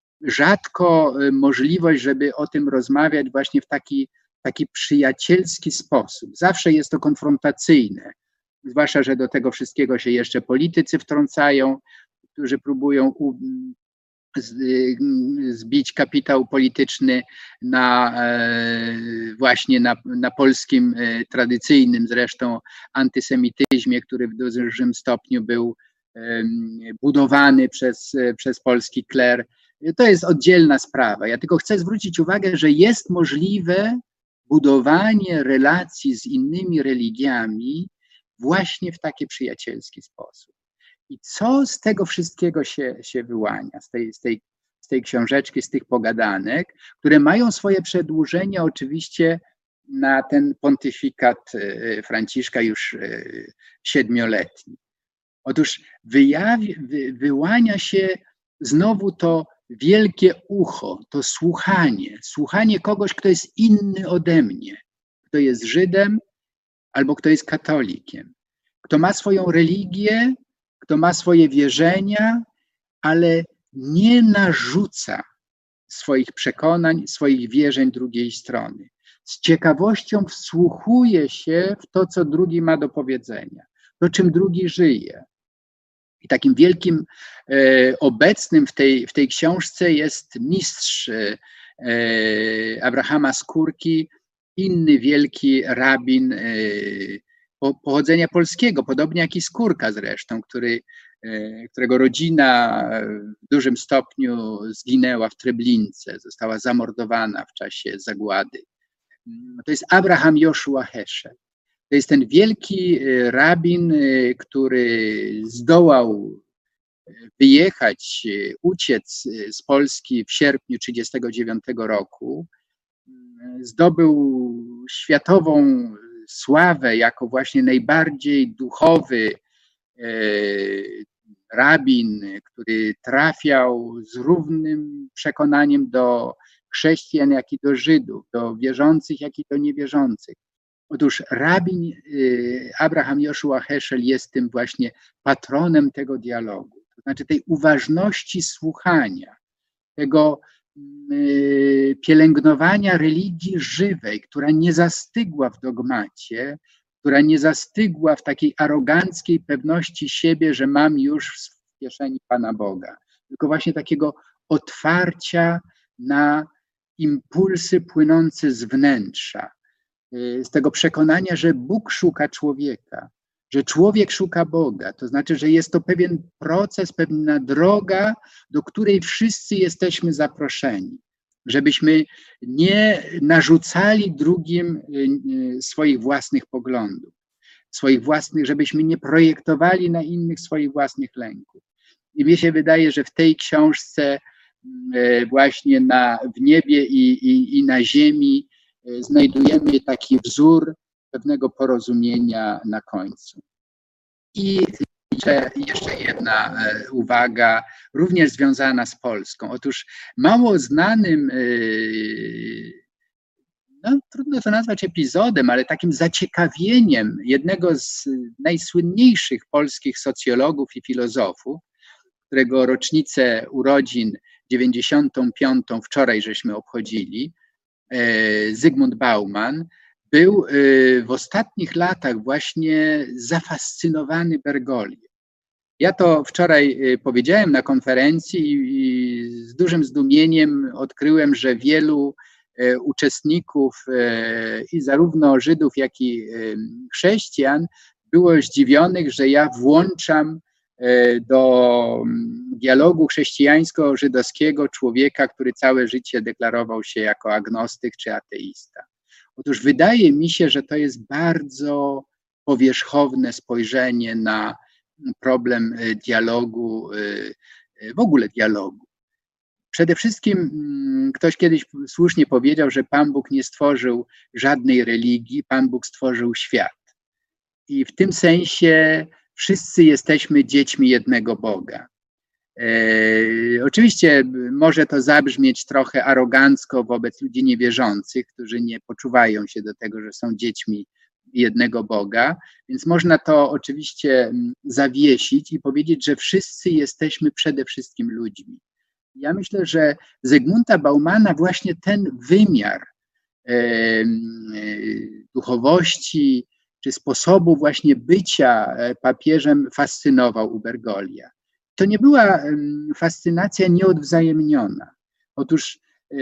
rzadko możliwość, żeby o tym rozmawiać właśnie w taki, taki przyjacielski sposób. Zawsze jest to konfrontacyjne, zwłaszcza, że do tego wszystkiego się jeszcze politycy wtrącają, którzy próbują u, z, zbić kapitał polityczny na e, właśnie na, na polskim e, tradycyjnym zresztą antysemityzmie, który w dużym stopniu był e, budowany przez, przez polski kler. To jest oddzielna sprawa. Ja tylko chcę zwrócić uwagę, że jest możliwe budowanie relacji z innymi religiami właśnie w taki przyjacielski sposób. I co z tego wszystkiego się, się wyłania, z tej, z, tej, z tej książeczki, z tych pogadanek, które mają swoje przedłużenie oczywiście na ten pontyfikat Franciszka już siedmioletni. Otóż wyjawi, wy, wyłania się znowu to wielkie ucho, to słuchanie, słuchanie kogoś, kto jest inny ode mnie, kto jest Żydem albo kto jest katolikiem, kto ma swoją religię, kto ma swoje wierzenia, ale nie narzuca swoich przekonań, swoich wierzeń drugiej strony. Z ciekawością wsłuchuje się w to, co drugi ma do powiedzenia, to czym drugi żyje. I takim wielkim e, obecnym w tej, w tej książce jest mistrz e, Abrahama Skórki, inny wielki rabin e, po, pochodzenia polskiego, podobnie jak i Skórka zresztą, który, e, którego rodzina w dużym stopniu zginęła w Treblince, została zamordowana w czasie zagłady. To jest Abraham Joshua Heschel. To jest ten wielki rabin, który zdołał wyjechać, uciec z Polski w sierpniu tysiąc dziewięćset trzydziestego dziewiątego roku. Zdobył światową sławę jako właśnie najbardziej duchowy rabin, który trafiał z równym przekonaniem do chrześcijan, jak i do Żydów, do wierzących, jak i do niewierzących. Otóż rabin Abraham Joshua Heschel jest tym właśnie patronem tego dialogu, to znaczy tej uważności słuchania, tego pielęgnowania religii żywej, która nie zastygła w dogmacie, która nie zastygła w takiej aroganckiej pewności siebie, że mam już w kieszeni Pana Boga, tylko właśnie takiego otwarcia na impulsy płynące z wnętrza, z tego przekonania, że Bóg szuka człowieka, że człowiek szuka Boga. To znaczy, że jest to pewien proces, pewna droga, do której wszyscy jesteśmy zaproszeni, żebyśmy nie narzucali drugim swoich własnych poglądów, swoich własnych, żebyśmy nie projektowali na innych swoich własnych lęków. I mi się wydaje, że w tej książce właśnie na, w niebie i, i, i na ziemi znajdujemy taki wzór pewnego porozumienia na końcu. I jeszcze jedna uwaga, również związana z Polską. Otóż mało znanym, no trudno to nazwać epizodem, ale takim zaciekawieniem jednego z najsłynniejszych polskich socjologów i filozofów, którego rocznicę urodzin dziewięćdziesiątą piątą wczoraj żeśmy obchodzili, Zygmunt Bauman, był w ostatnich latach właśnie zafascynowany Bergogliem. Ja to wczoraj powiedziałem na konferencji i z dużym zdumieniem odkryłem, że wielu uczestników i zarówno Żydów, jak i chrześcijan było zdziwionych, że ja włączam do dialogu chrześcijańsko-żydowskiego człowieka, który całe życie deklarował się jako agnostyk czy ateista. Otóż wydaje mi się, że to jest bardzo powierzchowne spojrzenie na problem dialogu, w ogóle dialogu. Przede wszystkim ktoś kiedyś słusznie powiedział, że Pan Bóg nie stworzył żadnej religii, Pan Bóg stworzył świat. I w tym sensie wszyscy jesteśmy dziećmi jednego Boga. E, oczywiście może to zabrzmieć trochę arogancko wobec ludzi niewierzących, którzy nie poczuwają się do tego, że są dziećmi jednego Boga, więc można to oczywiście zawiesić i powiedzieć, że wszyscy jesteśmy przede wszystkim ludźmi. Ja myślę, że Zygmunta Baumana właśnie ten wymiar duchowości czy sposobu właśnie bycia papieżem fascynował u Bergoglia. To nie była fascynacja nieodwzajemniona. Otóż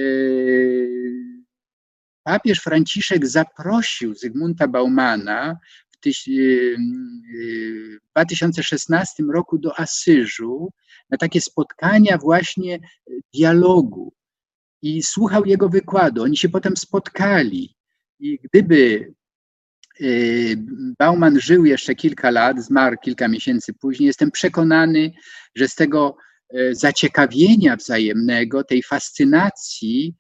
papież Franciszek zaprosił Zygmunta Baumana w dwa tysiące szesnastym roku do Asyżu na takie spotkania właśnie dialogu i słuchał jego wykładu. Oni się potem spotkali i gdyby Bauman żył jeszcze kilka lat, zmarł kilka miesięcy później, jestem przekonany, że z tego zaciekawienia wzajemnego, tej fascynacji,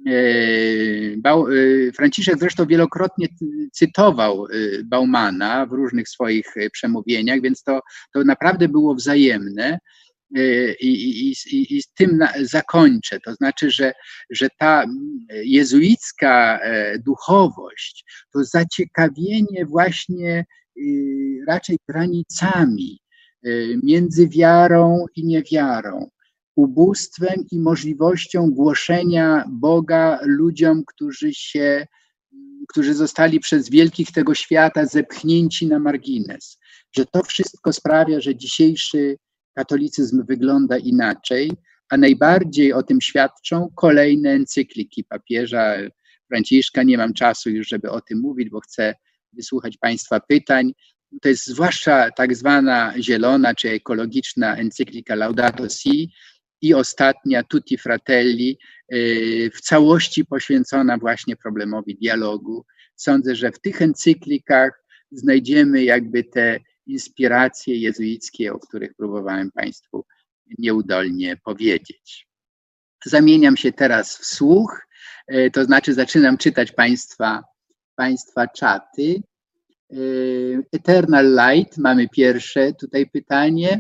Franciszek zresztą wielokrotnie cytował Baumana w różnych swoich przemówieniach, więc to, to naprawdę było wzajemne. I, i, i, i z tym na, zakończę, to znaczy, że, że ta jezuicka duchowość, to zaciekawienie właśnie raczej granicami między wiarą i niewiarą, ubóstwem i możliwością głoszenia Boga ludziom, którzy się, którzy zostali przez wielkich tego świata zepchnięci na margines, że to wszystko sprawia, że dzisiejszy katolicyzm wygląda inaczej, a najbardziej o tym świadczą kolejne encykliki papieża Franciszka. Nie mam czasu już, żeby o tym mówić, bo chcę wysłuchać Państwa pytań. To jest zwłaszcza tak zwana zielona czy ekologiczna encyklika Laudato Si i ostatnia Tutti Fratelli, w całości poświęcona właśnie problemowi dialogu. Sądzę, że w tych encyklikach znajdziemy jakby te inspiracje jezuickie, o których próbowałem Państwu nieudolnie powiedzieć. Zamieniam się teraz w słuch, to znaczy zaczynam czytać Państwa, państwa czaty. Eternal Light, mamy pierwsze tutaj pytanie.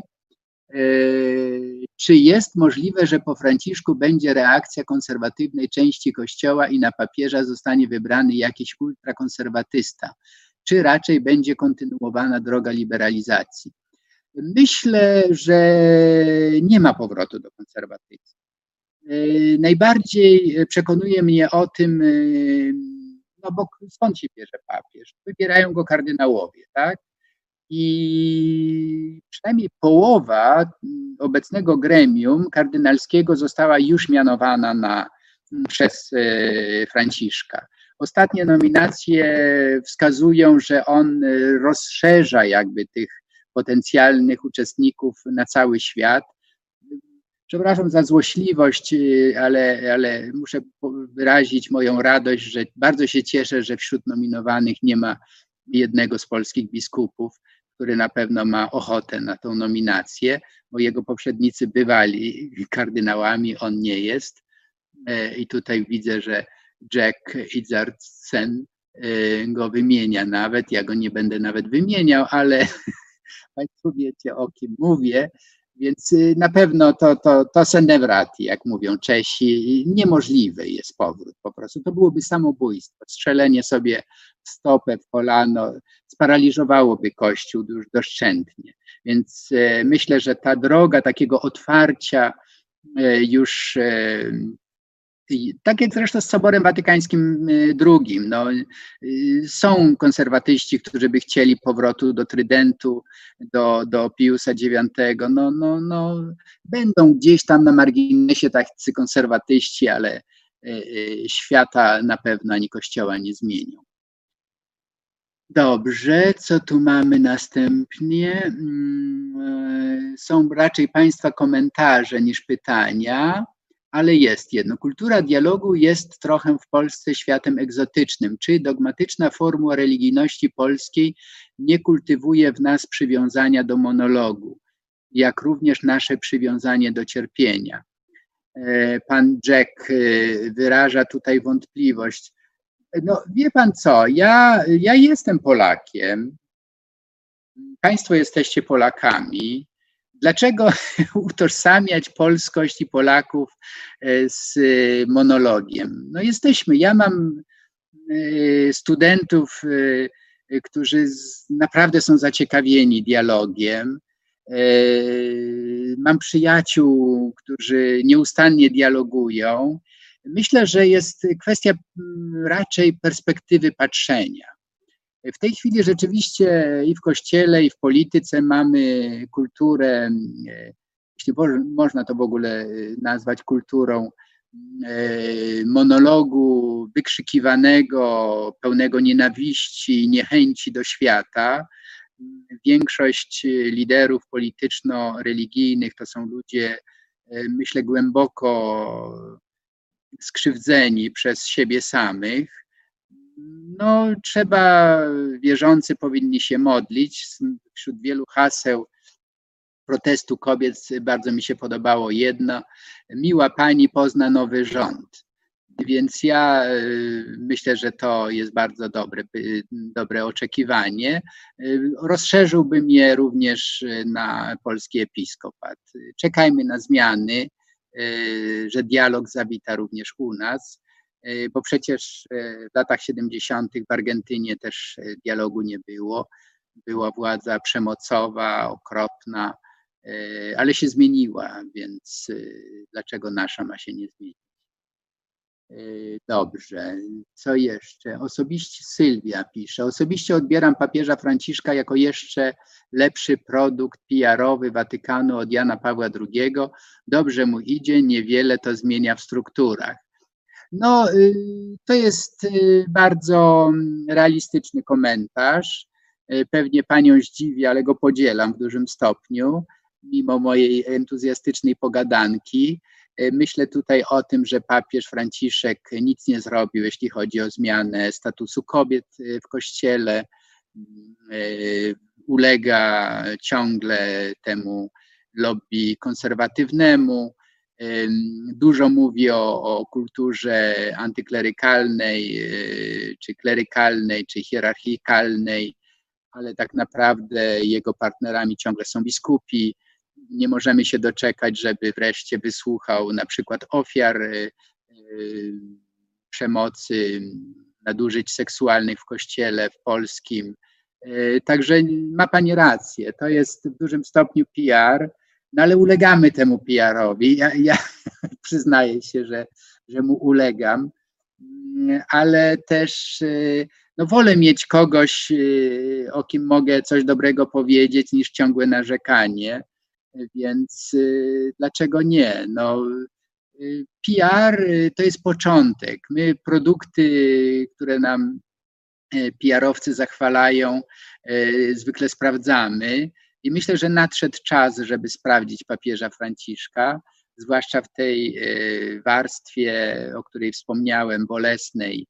Czy jest możliwe, że po Franciszku będzie reakcja konserwatywnej części Kościoła i na papieża zostanie wybrany jakiś ultrakonserwatysta? Czy raczej będzie kontynuowana droga liberalizacji? Myślę, że nie ma powrotu do konserwatyzmu. Najbardziej przekonuje mnie o tym, no bo skąd się bierze papież? Wybierają go kardynałowie, tak? I przynajmniej połowa obecnego gremium kardynalskiego została już mianowana na, przez Franciszka. Ostatnie nominacje wskazują, że on rozszerza jakby tych potencjalnych uczestników na cały świat. Przepraszam za złośliwość, ale, ale muszę wyrazić moją radość, że bardzo się cieszę, że wśród nominowanych nie ma jednego z polskich biskupów, który na pewno ma ochotę na tą nominację, bo jego poprzednicy bywali kardynałami, on nie jest. I tutaj widzę, że Jack Idzardsen go wymienia nawet, ja go nie będę nawet wymieniał, ale Państwo wiecie, o kim mówię, więc na pewno to, to, to se ne vrati, jak mówią Czesi, niemożliwy jest powrót po prostu. To byłoby samobójstwo, strzelenie sobie w stopę, w kolano, sparaliżowałoby Kościół już doszczętnie. Więc myślę, że ta droga takiego otwarcia już, tak jak zresztą z Soborem Watykańskim drugim, no, są konserwatyści, którzy by chcieli powrotu do Trydentu, do, do Piusa dziewiątego, no, no, no, będą gdzieś tam na marginesie tacy konserwatyści, ale świata na pewno ani Kościoła nie zmienią. Dobrze, co tu mamy następnie? Są raczej Państwa komentarze niż pytania. Ale jest jedno. Kultura dialogu jest trochę w Polsce światem egzotycznym. Czy dogmatyczna formuła religijności polskiej nie kultywuje w nas przywiązania do monologu, jak również nasze przywiązanie do cierpienia? Pan Jack wyraża tutaj wątpliwość. No wie pan co, ja, ja jestem Polakiem, Państwo jesteście Polakami. Dlaczego utożsamiać polskość i Polaków z monologiem? No jesteśmy, ja mam studentów którzy naprawdę są zaciekawieni dialogiem. Mam przyjaciół, którzy nieustannie dialogują. Myślę, że jest kwestia raczej perspektywy patrzenia. W tej chwili rzeczywiście i w Kościele, i w polityce mamy kulturę, jeśli można to w ogóle nazwać kulturą, monologu wykrzykiwanego, pełnego nienawiści i niechęci do świata. Większość liderów polityczno-religijnych to są ludzie, myślę, głęboko skrzywdzeni przez siebie samych. No, trzeba, wierzący powinni się modlić. Wśród wielu haseł protestu kobiet bardzo mi się podobało jedno: miła pani pozna nowy rząd. Więc ja myślę, że to jest bardzo dobre, dobre oczekiwanie. Rozszerzyłbym je również na polski episkopat. Czekajmy na zmiany, że dialog zawita również u nas, bo przecież w latach siedemdziesiątych w Argentynie też dialogu nie było. Była władza przemocowa, okropna, ale się zmieniła, więc dlaczego nasza ma się nie zmienić? Dobrze, co jeszcze? Osobiście Sylwia pisze: osobiście odbieram papieża Franciszka jako jeszcze lepszy produkt P R owy Watykanu od Jana Pawła drugiego. Dobrze mu idzie, niewiele to zmienia w strukturach. No, to jest bardzo realistyczny komentarz. Pewnie panią zdziwi, ale go podzielam w dużym stopniu, mimo mojej entuzjastycznej pogadanki. Myślę tutaj o tym, że papież Franciszek nic nie zrobił, jeśli chodzi o zmianę statusu kobiet w Kościele. Ulega ciągle temu lobby konserwatywnemu. Dużo mówi o, o kulturze antyklerykalnej, czy klerykalnej, czy hierarchikalnej, ale tak naprawdę jego partnerami ciągle są biskupi. Nie możemy się doczekać, żeby wreszcie wysłuchał na przykład ofiar przemocy, nadużyć seksualnych w Kościele, w polskim. Także ma pani rację, to jest w dużym stopniu P R, no ale ulegamy temu P R owi. Ja, ja przyznaję się, że, że mu ulegam, ale też no, wolę mieć kogoś, o kim mogę coś dobrego powiedzieć, niż ciągłe narzekanie. Więc dlaczego nie? No, P R to jest początek. My produkty, które nam P R owcy zachwalają, zwykle sprawdzamy i myślę, że nadszedł czas, żeby sprawdzić papieża Franciszka, zwłaszcza w tej warstwie, o której wspomniałem, bolesnej,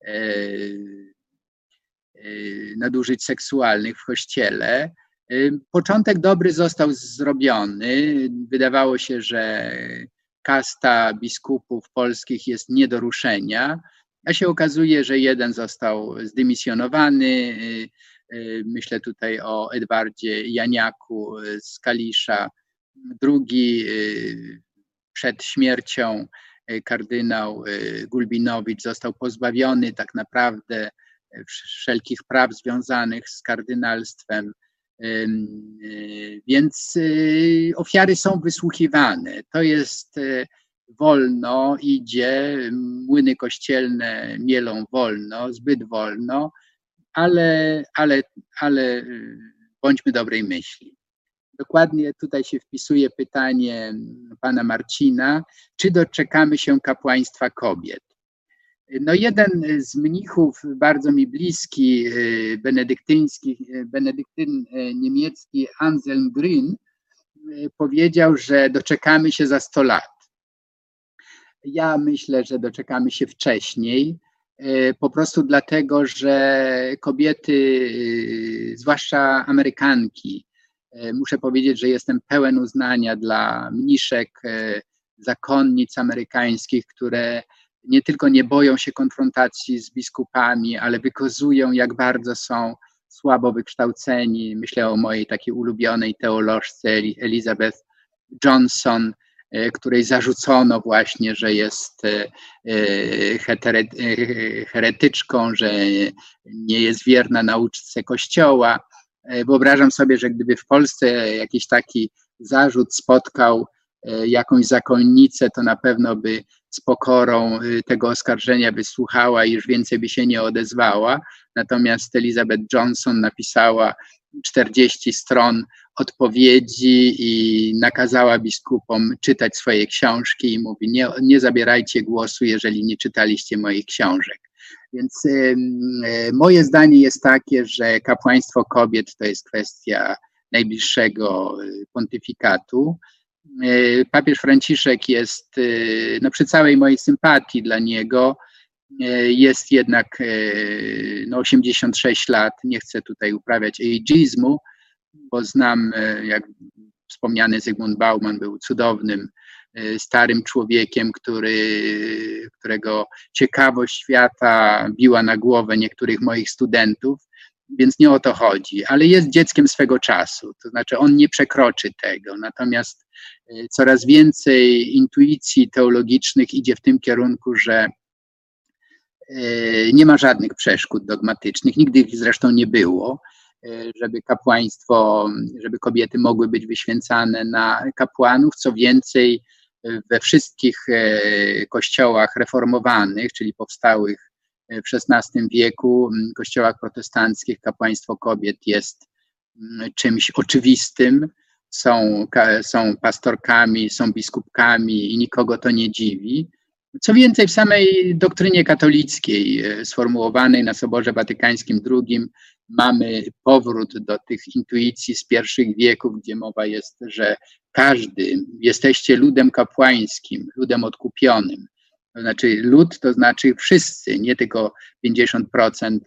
nadużyć seksualnych w Kościele. Początek dobry został zrobiony. Wydawało się, że kasta biskupów polskich jest nie do ruszenia, a się okazuje, że jeden został zdymisjonowany. Myślę tutaj o Edwardzie Janiaku z Kalisza. Drugi przed śmiercią kardynał Gulbinowicz został pozbawiony tak naprawdę wszelkich praw związanych z kardynalstwem. Więc ofiary są wysłuchiwane. To jest wolno, idzie, młyny kościelne mielą wolno, zbyt wolno, ale, ale, ale bądźmy dobrej myśli. Dokładnie tutaj się wpisuje pytanie pana Marcina, czy doczekamy się kapłaństwa kobiet? No jeden z mnichów bardzo mi bliski, benedyktyński, benedyktyn niemiecki Anselm Grün, powiedział, że doczekamy się za sto lat. Ja myślę, że doczekamy się wcześniej, po prostu dlatego, że kobiety, zwłaszcza Amerykanki, muszę powiedzieć, że jestem pełen uznania dla mniszek, zakonnic amerykańskich, które nie tylko nie boją się konfrontacji z biskupami, ale wykazują, jak bardzo są słabo wykształceni. Myślę o mojej takiej ulubionej teolożce Elizabeth Johnson, której zarzucono właśnie, że jest heretyczką, że nie jest wierna nauczce Kościoła. Wyobrażam sobie, że gdyby w Polsce jakiś taki zarzut spotkał jakąś zakonnicę, to na pewno by z pokorą tego oskarżenia wysłuchała i już więcej by się nie odezwała. Natomiast Elizabeth Johnson napisała czterdzieści stron odpowiedzi i nakazała biskupom czytać swoje książki i mówi: nie, nie zabierajcie głosu, jeżeli nie czytaliście moich książek. Więc y, y, moje zdanie jest takie, że kapłaństwo kobiet to jest kwestia najbliższego pontyfikatu. Y, papież Franciszek jest, y, no przy całej mojej sympatii dla niego, y, jest jednak y, no osiemdziesiąt sześć lat, nie chcę tutaj uprawiać ageizmu, bo znam, jak wspomniany Zygmunt Bauman był cudownym, starym człowiekiem, który, którego ciekawość świata biła na głowę niektórych moich studentów, więc nie o to chodzi, ale jest dzieckiem swego czasu, to znaczy on nie przekroczy tego, natomiast coraz więcej intuicji teologicznych idzie w tym kierunku, że nie ma żadnych przeszkód dogmatycznych, nigdy ich zresztą nie było, żeby kapłaństwo, żeby kobiety mogły być wyświęcane na kapłanów. Co więcej, we wszystkich kościołach reformowanych, czyli powstałych w szesnastym wieku, kościołach protestanckich, kapłaństwo kobiet jest czymś oczywistym. Są, są pastorkami, są biskupkami i nikogo to nie dziwi. Co więcej, w samej doktrynie katolickiej sformułowanej na Soborze Watykańskim drugim mamy powrót do tych intuicji z pierwszych wieków, gdzie mowa jest, że każdy, jesteście ludem kapłańskim, ludem odkupionym. To znaczy lud to znaczy wszyscy, nie tylko pięćdziesiąt procent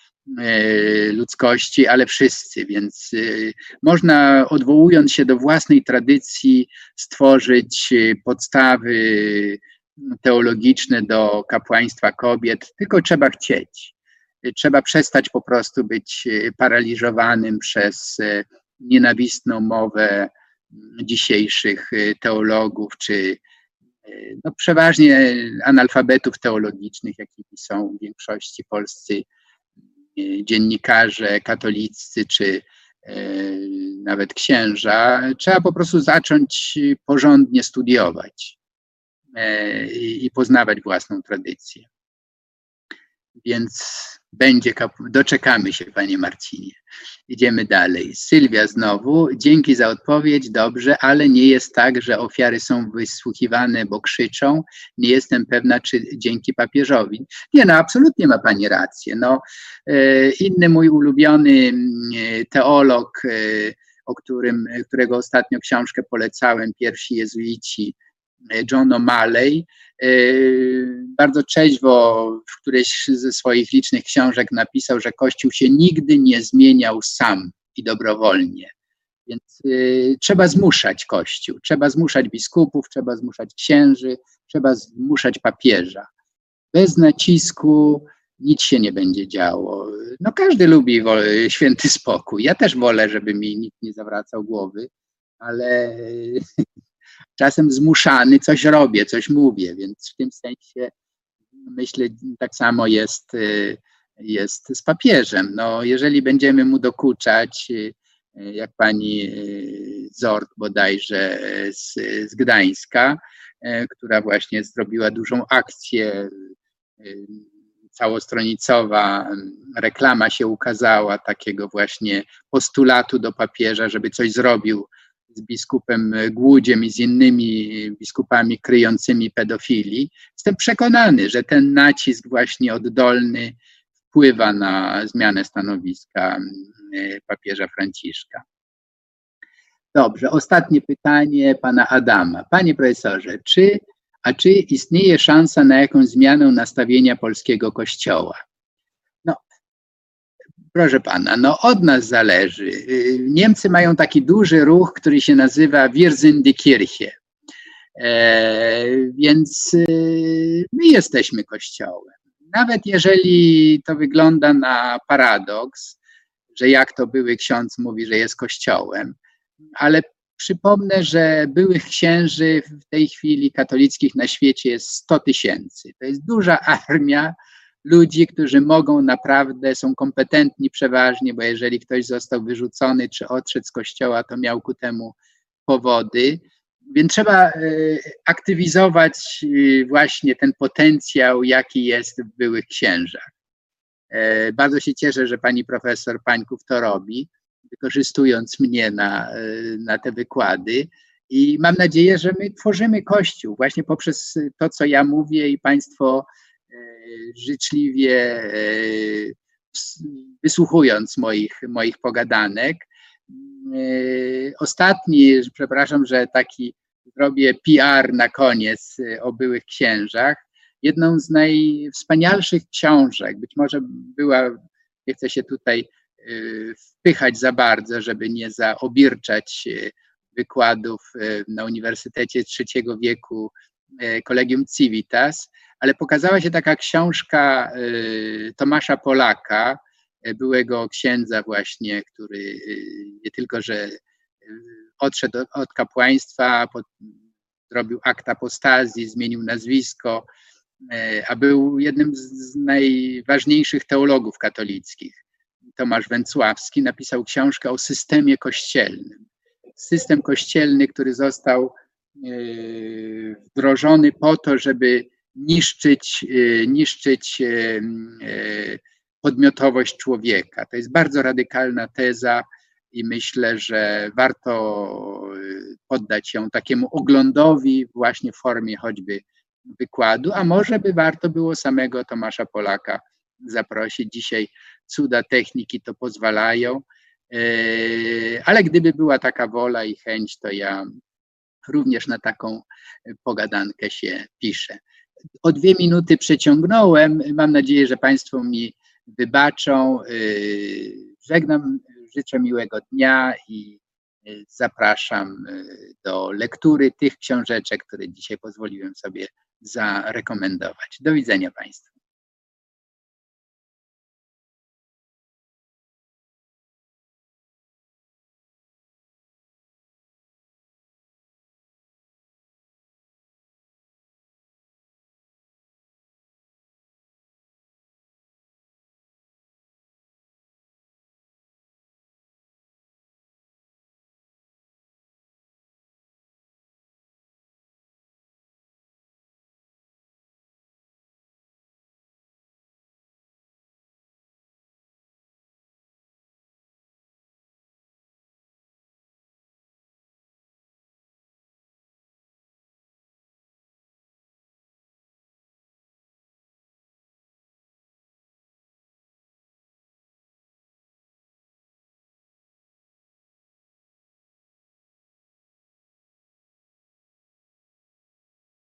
ludzkości, ale wszyscy, więc można, odwołując się do własnej tradycji, stworzyć podstawy teologiczne do kapłaństwa kobiet, tylko trzeba chcieć. Trzeba przestać po prostu być paraliżowanym przez nienawistną mowę dzisiejszych teologów, czy no przeważnie analfabetów teologicznych, jakimi są w większości polscy dziennikarze katolicy, czy nawet księża. Trzeba po prostu zacząć porządnie studiować i poznawać własną tradycję. Więc będzie, doczekamy się, panie Marcinie. Idziemy dalej. Sylwia znowu, dzięki za odpowiedź, dobrze, ale nie jest tak, że ofiary są wysłuchiwane, bo krzyczą. Nie jestem pewna, czy dzięki papieżowi. Nie, no absolutnie ma pani rację. No, inny mój ulubiony teolog, o którym, którego ostatnio książkę polecałem, Pierwsi jezuici, John O'Malley, bardzo trzeźwo w którejś ze swoich licznych książek napisał, że Kościół się nigdy nie zmieniał sam i dobrowolnie. Więc y, trzeba zmuszać Kościół, trzeba zmuszać biskupów, trzeba zmuszać księży, trzeba zmuszać papieża. Bez nacisku nic się nie będzie działo. No każdy lubi święty spokój. Ja też wolę, żeby mi nikt nie zawracał głowy, ale czasem zmuszany coś robię, coś mówię, więc w tym sensie myślę, tak samo jest, jest z papieżem. No, jeżeli będziemy mu dokuczać, jak pani Zort bodajże z, z Gdańska, która właśnie zrobiła dużą akcję, całostronicowa reklama się ukazała takiego właśnie postulatu do papieża, żeby coś zrobił z biskupem Głudziem i z innymi biskupami kryjącymi pedofilii. Jestem przekonany, że ten nacisk właśnie oddolny wpływa na zmianę stanowiska papieża Franciszka. Dobrze, ostatnie pytanie pana Adama. Panie profesorze, czy, a czy istnieje szansa na jakąś zmianę nastawienia polskiego Kościoła? No, proszę pana, no od nas zależy. Niemcy mają taki duży ruch, który się nazywa Wir sind die Kirche. E, więc my jesteśmy Kościołem. Nawet jeżeli to wygląda na paradoks, że jak to były ksiądz mówi, że jest Kościołem, ale Przypomnę, że byłych księży w tej chwili katolickich na świecie jest sto tysięcy. To jest duża armia ludzi, którzy mogą naprawdę, są kompetentni przeważnie, bo jeżeli ktoś został wyrzucony czy odszedł z kościoła, to miał ku temu powody. Więc trzeba aktywizować właśnie ten potencjał, jaki jest w byłych księżach. Bardzo się cieszę, że pani profesor Pańków to robi, wykorzystując mnie na, na te wykłady. I mam nadzieję, że my tworzymy Kościół właśnie poprzez to, co ja mówię i Państwo życzliwie wysłuchując moich, moich pogadanek. Ostatni, przepraszam, że taki zrobię P R na koniec o byłych księżach. Jedną z najwspanialszych książek, być może była, nie chcę się tutaj wpychać za bardzo, żeby nie zaobirczać wykładów na Uniwersytecie trzeciego wieku Collegium Civitas, ale pokazała się taka książka Tomasza Polaka, byłego księdza właśnie, który nie tylko, że odszedł od kapłaństwa, zrobił akt apostazji, zmienił nazwisko, a był jednym z najważniejszych teologów katolickich. Tomasz Węcławski napisał książkę o systemie kościelnym. System kościelny, który został wdrożony po to, żeby niszczyć, niszczyć podmiotowość człowieka. To jest bardzo radykalna teza i myślę, że warto poddać się takiemu oglądowi właśnie w formie choćby wykładu, a może by warto było samego Tomasza Polaka zaprosić. Dzisiaj cuda techniki to pozwalają, ale gdyby była taka wola i chęć, to ja również na taką pogadankę się piszę. O dwie minuty przeciągnąłem. Mam nadzieję, że Państwo mi wybaczą. Żegnam, życzę miłego dnia i zapraszam do lektury tych książeczek, które dzisiaj pozwoliłem sobie zarekomendować. Do widzenia Państwu.